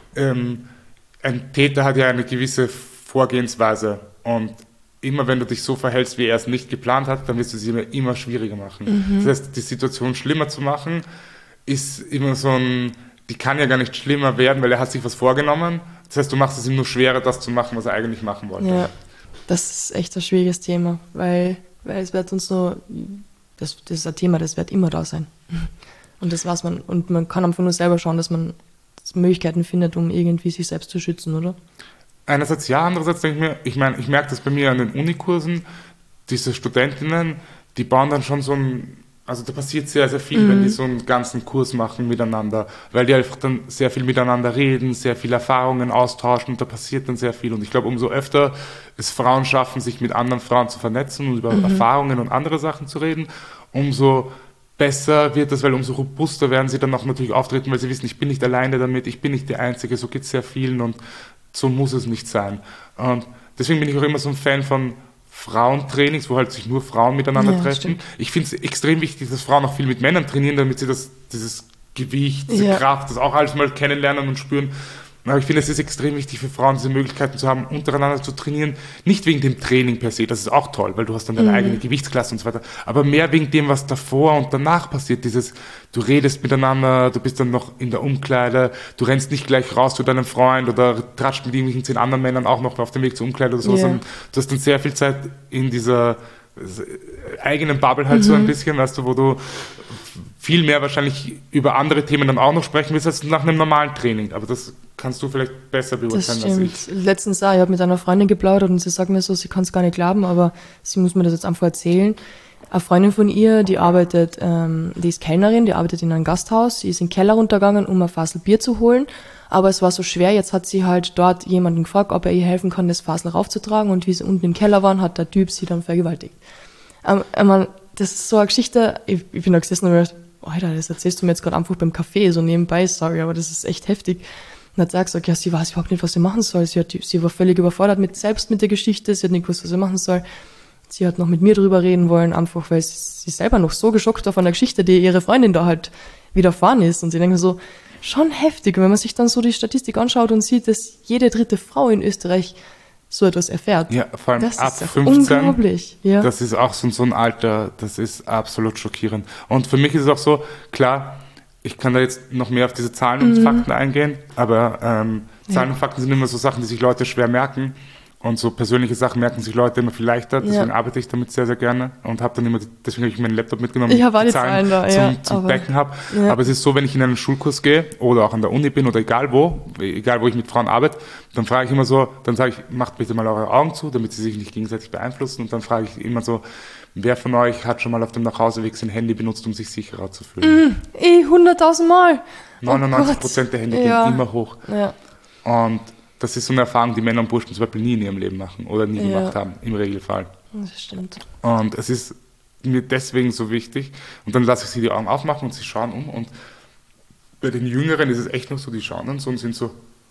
ein Täter hat ja eine gewisse Vorgehensweise und immer wenn du dich so verhältst, wie er es nicht geplant hat, dann wirst du es immer schwieriger machen. Das heißt, die Situation schlimmer zu machen, ist immer so die kann ja gar nicht schlimmer werden, weil er hat sich was vorgenommen. Das heißt, du machst es ihm nur schwerer, das zu machen, was er eigentlich machen wollte. Ja, das ist echt ein schwieriges Thema, weil es wird uns so, das ist ein Thema, das wird immer da sein. Und das weiß man. Und man kann einfach nur selber schauen, dass man Möglichkeiten findet, um irgendwie sich selbst zu schützen, oder? Einerseits ja, andererseits denke ich mir, ich merke das bei mir an den Unikursen, diese Studentinnen, die bauen dann schon so also da passiert sehr, sehr viel, wenn die so einen ganzen Kurs machen miteinander, weil die einfach dann sehr viel miteinander reden, sehr viele Erfahrungen austauschen und da passiert dann sehr viel. Und ich glaube, umso öfter es Frauen schaffen, sich mit anderen Frauen zu vernetzen und über Erfahrungen und andere Sachen zu reden, umso besser wird das, weil umso robuster werden sie dann auch natürlich auftreten, weil sie wissen, ich bin nicht alleine damit, ich bin nicht die Einzige, so geht es sehr vielen und so muss es nicht sein. Und deswegen bin ich auch immer so ein Fan von Frauentrainings, wo halt sich nur Frauen miteinander treffen. Stimmt. Ich finde es extrem wichtig, dass Frauen auch viel mit Männern trainieren, damit sie dieses Gewicht, diese Kraft, das auch alles mal kennenlernen und spüren. Aber ich finde, es ist extrem wichtig für Frauen, diese Möglichkeiten zu haben, untereinander zu trainieren. Nicht wegen dem Training per se, das ist auch toll, weil du hast dann deine eigene Gewichtsklasse und so weiter. Aber mehr wegen dem, was davor und danach passiert. Du redest miteinander, du bist dann noch in der Umkleide, du rennst nicht gleich raus zu deinem Freund oder tratscht mit irgendwelchen 10 anderen Männern auch noch auf dem Weg zur Umkleide oder so. Du hast dann sehr viel Zeit in dieser eigenen Bubble halt so ein bisschen, weißt du, wo du viel mehr wahrscheinlich über andere Themen dann auch noch sprechen willst, als nach einem normalen Training. Aber das kannst du vielleicht besser beurteilen als ich. Letztens ich habe mit einer Freundin geplaudert und sie sagt mir so, sie kann es gar nicht glauben, aber sie muss mir das jetzt einfach erzählen. Eine Freundin von ihr, die arbeitet, die ist Kellnerin, die arbeitet in einem Gasthaus, sie ist in den Keller runtergegangen, um ein Fassel Bier zu holen, aber es war so schwer, jetzt hat sie halt dort jemanden gefragt, ob er ihr helfen kann, das Fassel raufzutragen und wie sie unten im Keller waren, hat der Typ sie dann vergewaltigt. Das ist so eine Geschichte, ich bin da gesessen und gedacht, Alter, das erzählst du mir jetzt gerade einfach beim Kaffee, so nebenbei, sorry, aber das ist echt heftig. Und dann hat sie gesagt, ja, sie weiß überhaupt nicht, was sie machen soll. Sie war völlig überfordert selbst mit der Geschichte, sie hat nicht gewusst, was sie machen soll. Sie hat noch mit mir drüber reden wollen, einfach weil sie selber noch so geschockt war von der Geschichte, die ihre Freundin da halt widerfahren ist. Und sie denkt so, schon heftig, wenn man sich dann so die Statistik anschaut und sieht, dass jede 3. Frau in Österreich so etwas erfährt. Ja, vor allem das ab ist ja 15. Unglaublich. Ja. Das ist auch so ein Alter, das ist absolut schockierend. Und für mich ist es auch so, klar, ich kann da jetzt noch mehr auf diese Zahlen und Fakten eingehen, aber Zahlen und Fakten sind immer so Sachen, die sich Leute schwer merken. Und so persönliche Sachen merken sich Leute immer viel leichter, deswegen arbeite ich damit sehr, sehr gerne und habe dann immer, deswegen habe ich meinen Laptop mitgenommen, ich habe die Zahlen da, zum Backen habe. Ja. Aber es ist so, wenn ich in einen Schulkurs gehe oder auch an der Uni bin oder egal wo ich mit Frauen arbeite, dann frage ich immer so, dann sage ich, macht bitte mal eure Augen zu, damit sie sich nicht gegenseitig beeinflussen, und dann frage ich immer so, wer von euch hat schon mal auf dem Nachhauseweg sein Handy benutzt, um sich sicherer zu fühlen? 100.000 Mal! 99% der Hände gehen immer hoch. Ja. Und das ist so eine Erfahrung, die Männer und Burschen zum Beispiel nie in ihrem Leben machen oder nie gemacht haben, im Regelfall. Das stimmt. Und es ist mir deswegen so wichtig. Und dann lasse ich sie die Augen aufmachen und sie schauen um. Und bei den Jüngeren ist es echt noch so, die schauen dann so und sind so,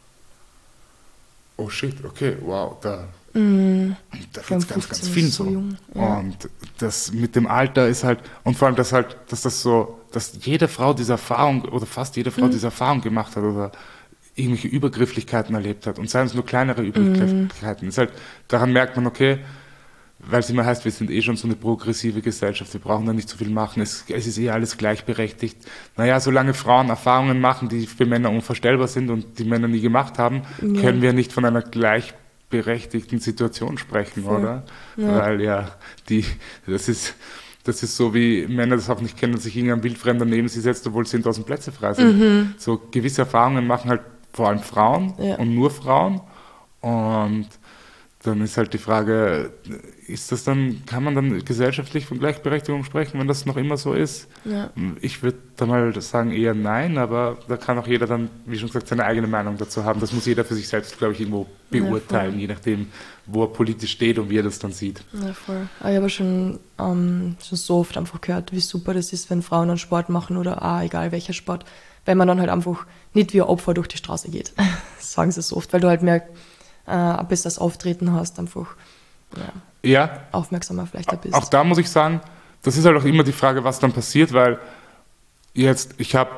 oh shit, okay, wow, da wird es ganz, ganz viel so. Jung. Ja. Und das mit dem Alter ist halt, und vor allem, dass jede Frau diese Erfahrung oder fast jede Frau diese Erfahrung gemacht hat oder irgendwelche Übergrifflichkeiten erlebt hat, und seien es nur kleinere Übergrifflichkeiten. Ist halt, daran merkt man, okay, weil es immer heißt, wir sind schon so eine progressive Gesellschaft, wir brauchen da nicht so viel machen, es ist alles gleichberechtigt. Naja, solange Frauen Erfahrungen machen, die für Männer unvorstellbar sind und die Männer nie gemacht haben, können wir nicht von einer gleichberechtigten Situation sprechen, oder? Ja. Weil das ist so, wie Männer das auch nicht kennen, dass sich irgendein Wildfremder neben sie setzt, obwohl 10.000 Plätze frei sind. So gewisse Erfahrungen machen halt vor allem Frauen und nur Frauen. Und dann ist halt die Frage, kann man dann gesellschaftlich von Gleichberechtigung sprechen, wenn das noch immer so ist? Ja. Ich würde da mal sagen eher nein, aber da kann auch jeder dann, wie schon gesagt, seine eigene Meinung dazu haben. Das muss jeder für sich selbst, glaube ich, irgendwo beurteilen, je nachdem, wo er politisch steht und wie er das dann sieht. Ja, voll. Ich habe schon so oft einfach gehört, wie super das ist, wenn Frauen einen Sport machen oder egal welcher Sport, wenn man dann halt einfach nicht wie ein Opfer durch die Straße geht. Das sagen sie so oft, weil du halt mehr ein besseres Auftreten hast, einfach aufmerksamer vielleicht ein bisschen. Auch da muss ich sagen, das ist halt auch immer die Frage, was dann passiert, weil jetzt, ich habe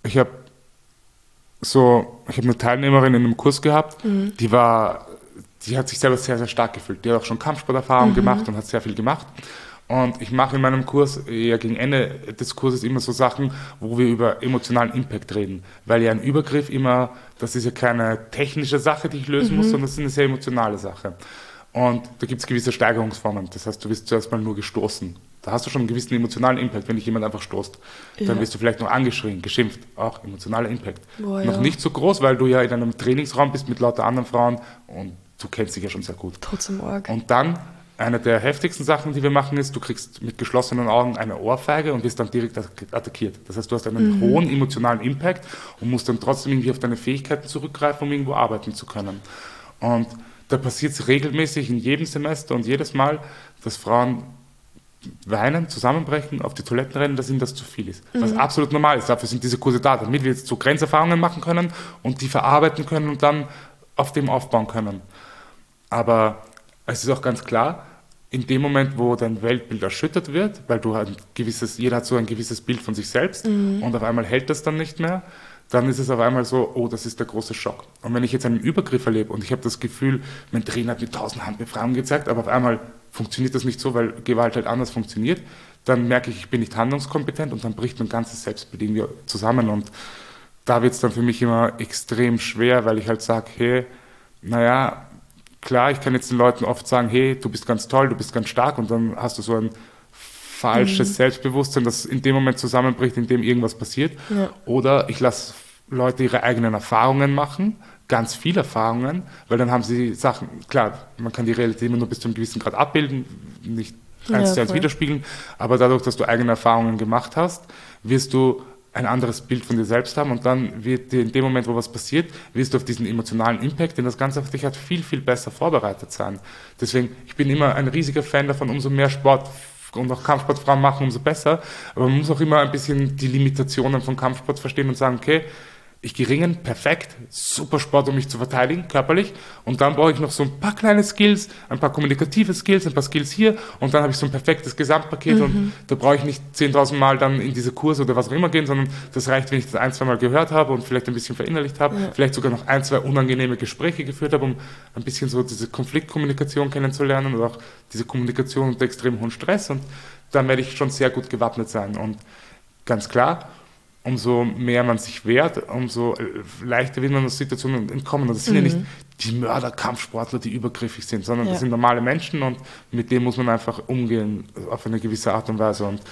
eine Teilnehmerin in einem Kurs gehabt, die hat sich selber sehr, sehr stark gefühlt. Die hat auch schon Kampfsporterfahrung gemacht und hat sehr viel gemacht. Und ich mache in meinem Kurs eher gegen Ende des Kurses immer so Sachen, wo wir über emotionalen Impact reden. Weil ja ein Übergriff immer, das ist ja keine technische Sache, die ich lösen muss, sondern das ist eine sehr emotionale Sache. Und da gibt es gewisse Steigerungsformen. Das heißt, du wirst zuerst mal nur gestoßen. Da hast du schon einen gewissen emotionalen Impact, wenn dich jemand einfach stoßt. Dann wirst du vielleicht noch angeschrien, geschimpft. Auch emotionaler Impact. Noch nicht so groß, weil du ja in einem Trainingsraum bist mit lauter anderen Frauen und du kennst dich ja schon sehr gut. Trotzdem arg. Und dann eine der heftigsten Sachen, die wir machen, ist, du kriegst mit geschlossenen Augen eine Ohrfeige und wirst dann direkt attackiert. Das heißt, du hast einen hohen emotionalen Impact und musst dann trotzdem irgendwie auf deine Fähigkeiten zurückgreifen, um irgendwo arbeiten zu können. Und da passiert es regelmäßig in jedem Semester und jedes Mal, dass Frauen weinen, zusammenbrechen, auf die Toiletten rennen, dass ihnen das zu viel ist. Was absolut normal ist. Dafür sind diese Kurse da, damit wir jetzt so Grenzerfahrungen machen können und die verarbeiten können und dann auf dem aufbauen können. Aber es ist auch ganz klar, in dem Moment, wo dein Weltbild erschüttert wird, weil jeder hat so ein gewisses Bild von sich selbst und auf einmal hält das dann nicht mehr, dann ist es auf einmal so, oh, das ist der große Schock. Und wenn ich jetzt einen Übergriff erlebe und ich habe das Gefühl, mein Trainer hat mir 1000 Handbefreiungen gezeigt, aber auf einmal funktioniert das nicht so, weil Gewalt halt anders funktioniert, dann merke ich bin nicht handlungskompetent und dann bricht mein ganzes Selbstbild irgendwie zusammen. Und da wird es dann für mich immer extrem schwer, weil ich halt sage, hey, naja, klar, ich kann jetzt den Leuten oft sagen, hey, du bist ganz toll, du bist ganz stark, und dann hast du so ein falsches Selbstbewusstsein, das in dem Moment zusammenbricht, in dem irgendwas passiert. Ja. Oder ich lasse Leute ihre eigenen Erfahrungen machen, ganz viele Erfahrungen, weil dann haben sie Sachen, klar, man kann die Realität immer nur bis zu einem gewissen Grad abbilden, nicht eins zu eins widerspiegeln, aber dadurch, dass du eigene Erfahrungen gemacht hast, wirst du ein anderes Bild von dir selbst haben, und dann wird dir in dem Moment, wo was passiert, wirst du auf diesen emotionalen Impact, den das Ganze auf dich hat, viel, viel besser vorbereitet sein. Deswegen, ich bin immer ein riesiger Fan davon, umso mehr Sport und auch Kampfsportfrauen machen, umso besser. Aber man muss auch immer ein bisschen die Limitationen von Kampfsport verstehen und sagen, okay, ich gehe ringen, perfekt, super Sport, um mich zu verteidigen, körperlich. Und dann brauche ich noch so ein paar kleine Skills, ein paar kommunikative Skills, ein paar Skills hier. Und dann habe ich so ein perfektes Gesamtpaket. Und da brauche ich nicht 10.000 Mal dann in diese Kurse oder was auch immer gehen, sondern das reicht, wenn ich das 1-2 Mal gehört habe und vielleicht ein bisschen verinnerlicht habe, vielleicht sogar noch 1-2 unangenehme Gespräche geführt habe, um ein bisschen so diese Konfliktkommunikation kennenzulernen oder auch diese Kommunikation unter extrem hohem Stress. Und dann werde ich schon sehr gut gewappnet sein. Und ganz klar, umso mehr man sich wehrt, umso leichter wird man aus Situationen entkommen. Und das sind ja nicht die Mörder-Kampfsportler, die übergriffig sind, sondern das sind normale Menschen und mit denen muss man einfach umgehen auf eine gewisse Art und Weise. Und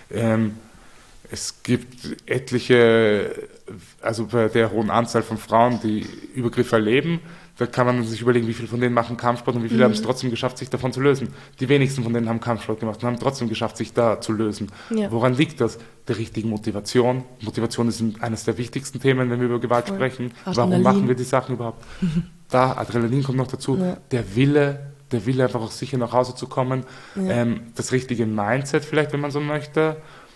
es gibt etliche, also bei der hohen Anzahl von Frauen, die Übergriffe erleben, da kann man sich überlegen, wie viele von denen machen Kampfsport und wie viele haben es trotzdem geschafft, sich davon zu lösen. Die wenigsten von denen haben Kampfsport gemacht und haben trotzdem geschafft, sich da zu lösen. Ja. Woran liegt das? Der richtigen Motivation. Motivation ist eines der wichtigsten Themen, wenn wir über Gewalt sprechen. Warum machen wir die Sachen überhaupt? Da, Adrenalin kommt noch dazu. Ja. Der Wille einfach auch sicher nach Hause zu kommen. Ja. Das richtige Mindset vielleicht, wenn man so möchte.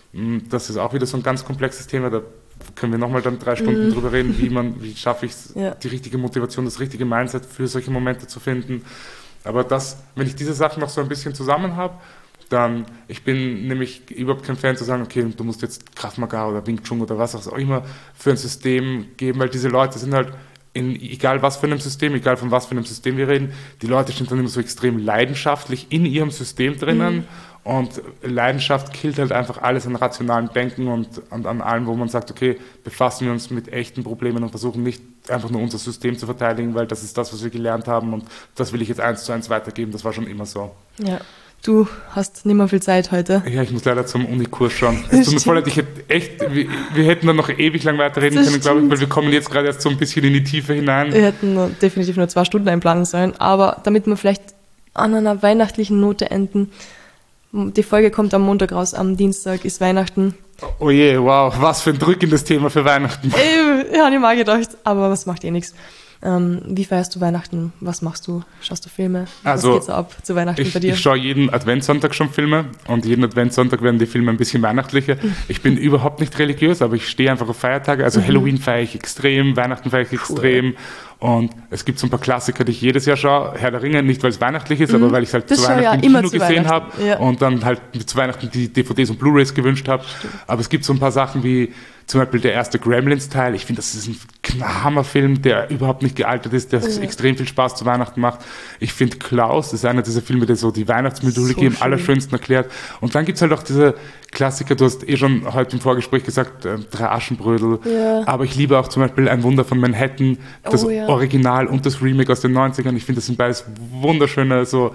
Das ist auch wieder so ein ganz komplexes Thema. Da können wir nochmal dann 3 Stunden drüber reden, wie schaffe ich es, die richtige Motivation, das richtige Mindset für solche Momente zu finden. Aber wenn ich diese Sachen noch so ein bisschen zusammen habe, dann, ich bin nämlich überhaupt kein Fan zu sagen, okay, du musst jetzt Krav Maga oder Wing Chun oder was auch immer für ein System geben, weil diese Leute sind halt egal was für einem System, egal von was für einem System wir reden, die Leute sind dann immer so extrem leidenschaftlich in ihrem System drinnen. Und Leidenschaft killt halt einfach alles an rationalem Denken und an allem, wo man sagt, okay, befassen wir uns mit echten Problemen und versuchen nicht einfach nur unser System zu verteidigen, weil das ist das, was wir gelernt haben und das will ich jetzt 1:1 weitergeben. Das war schon immer so. Ja. Du hast nicht mehr viel Zeit heute. Ja, ich muss leider zum Unikurs schon. Es tut mir voll leid, wir hätten dann noch ewig lang weiterreden können, glaube ich, weil wir kommen jetzt gerade erst so ein bisschen in die Tiefe hinein. Wir hätten definitiv nur 2 Stunden einplanen sollen, aber damit wir vielleicht an einer weihnachtlichen Note enden, die Folge kommt am Montag raus, am Dienstag ist Weihnachten. Oh je, wow, was für ein drückendes Thema für Weihnachten. Ja, habe ich mal gedacht, aber was macht nichts. Wie feierst du Weihnachten? Was machst du? Schaust du Filme? Was geht's ab zu Weihnachten bei dir? Ich schaue jeden Adventssonntag schon Filme und jeden Adventssonntag werden die Filme ein bisschen weihnachtlicher. Ich bin überhaupt nicht religiös, aber ich stehe einfach auf Feiertage. Also Halloween feiere ich extrem, Weihnachten feiere ich extrem. Und es gibt so ein paar Klassiker, die ich jedes Jahr schaue. Herr der Ringe, nicht weil es weihnachtlich ist, aber weil ich es halt zu Weihnachten im Kino gesehen habe und dann halt zu Weihnachten die DVDs und Blu-rays gewünscht habe. Aber es gibt so ein paar Sachen wie zum Beispiel der erste Gremlins-Teil. Ich finde, das ist ein Hammerfilm, der überhaupt nicht gealtert ist, der extrem viel Spaß zu Weihnachten macht. Ich finde Klaus, das ist einer dieser Filme, der so die Weihnachtsmythologie im allerschönsten erklärt. Und dann gibt es halt auch diese Klassiker, du hast schon heute im Vorgespräch gesagt, 3 Aschenbrödel. Ja. Aber ich liebe auch zum Beispiel Ein Wunder von Manhattan, das Original und das Remake aus den 90ern. Ich finde, das sind beides wunderschöne, so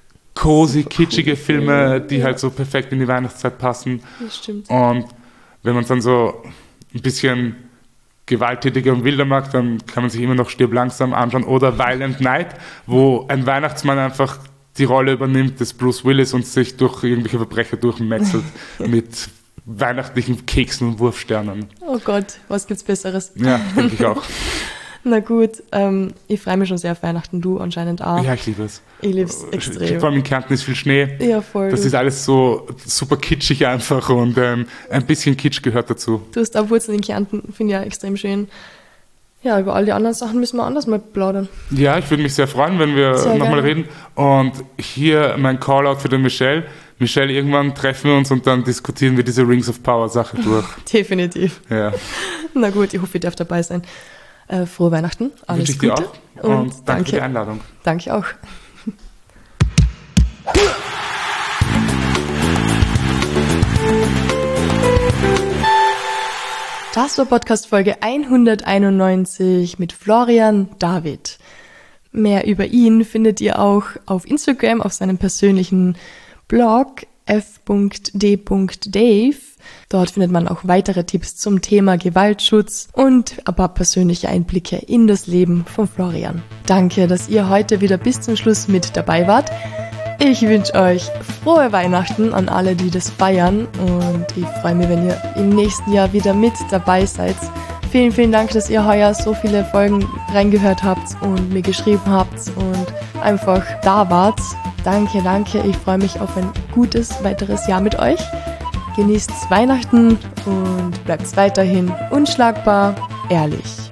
cozy, kitschige Filme, die halt so perfekt in die Weihnachtszeit passen. Das stimmt. Und wenn man es dann so ein bisschen gewalttätiger und wilder mag, dann kann man sich immer noch Stirb langsam anschauen oder Violent Night, wo ein Weihnachtsmann einfach die Rolle übernimmt des Bruce Willis und sich durch irgendwelche Verbrecher durchmetzelt mit weihnachtlichen Keksen und Wurfsternen. Oh Gott, was gibt's Besseres? Ja, denke ich auch. Na gut, ich freue mich schon sehr auf Weihnachten, du anscheinend auch. Ja, ich liebe es. Ich liebe es extrem. Vor allem in Kärnten ist viel Schnee. Ja, voll. Das ist alles so super kitschig einfach und ein bisschen Kitsch gehört dazu. Du hast auch Wurzeln in Kärnten, finde ich ja extrem schön. Ja, über all die anderen Sachen müssen wir anders mal plaudern. Ja, ich würde mich sehr freuen, wenn wir nochmal reden. Und hier mein Callout für den Michelle. Michelle, irgendwann treffen wir uns und dann diskutieren wir diese Rings of Power Sache durch. Definitiv. Ja. Na gut, ich hoffe, ihr dürft dabei sein. Frohe Weihnachten, alles Gute. Wünsche ich dir auch und danke für die Einladung. Danke auch. Das war Podcast-Folge 191 mit Florian David. Mehr über ihn findet ihr auch auf Instagram, auf seinem persönlichen Blog f.d.dave. Dort findet man auch weitere Tipps zum Thema Gewaltschutz und ein paar persönliche Einblicke in das Leben von Florian. Danke, dass ihr heute wieder bis zum Schluss mit dabei wart. Ich wünsche euch frohe Weihnachten an alle, die das feiern und ich freue mich, wenn ihr im nächsten Jahr wieder mit dabei seid. Vielen, vielen Dank, dass ihr heuer so viele Folgen reingehört habt und mir geschrieben habt und einfach da wart. Danke, danke. Ich freue mich auf ein gutes weiteres Jahr mit euch. Genießt Weihnachten und bleibt weiterhin unschlagbar ehrlich.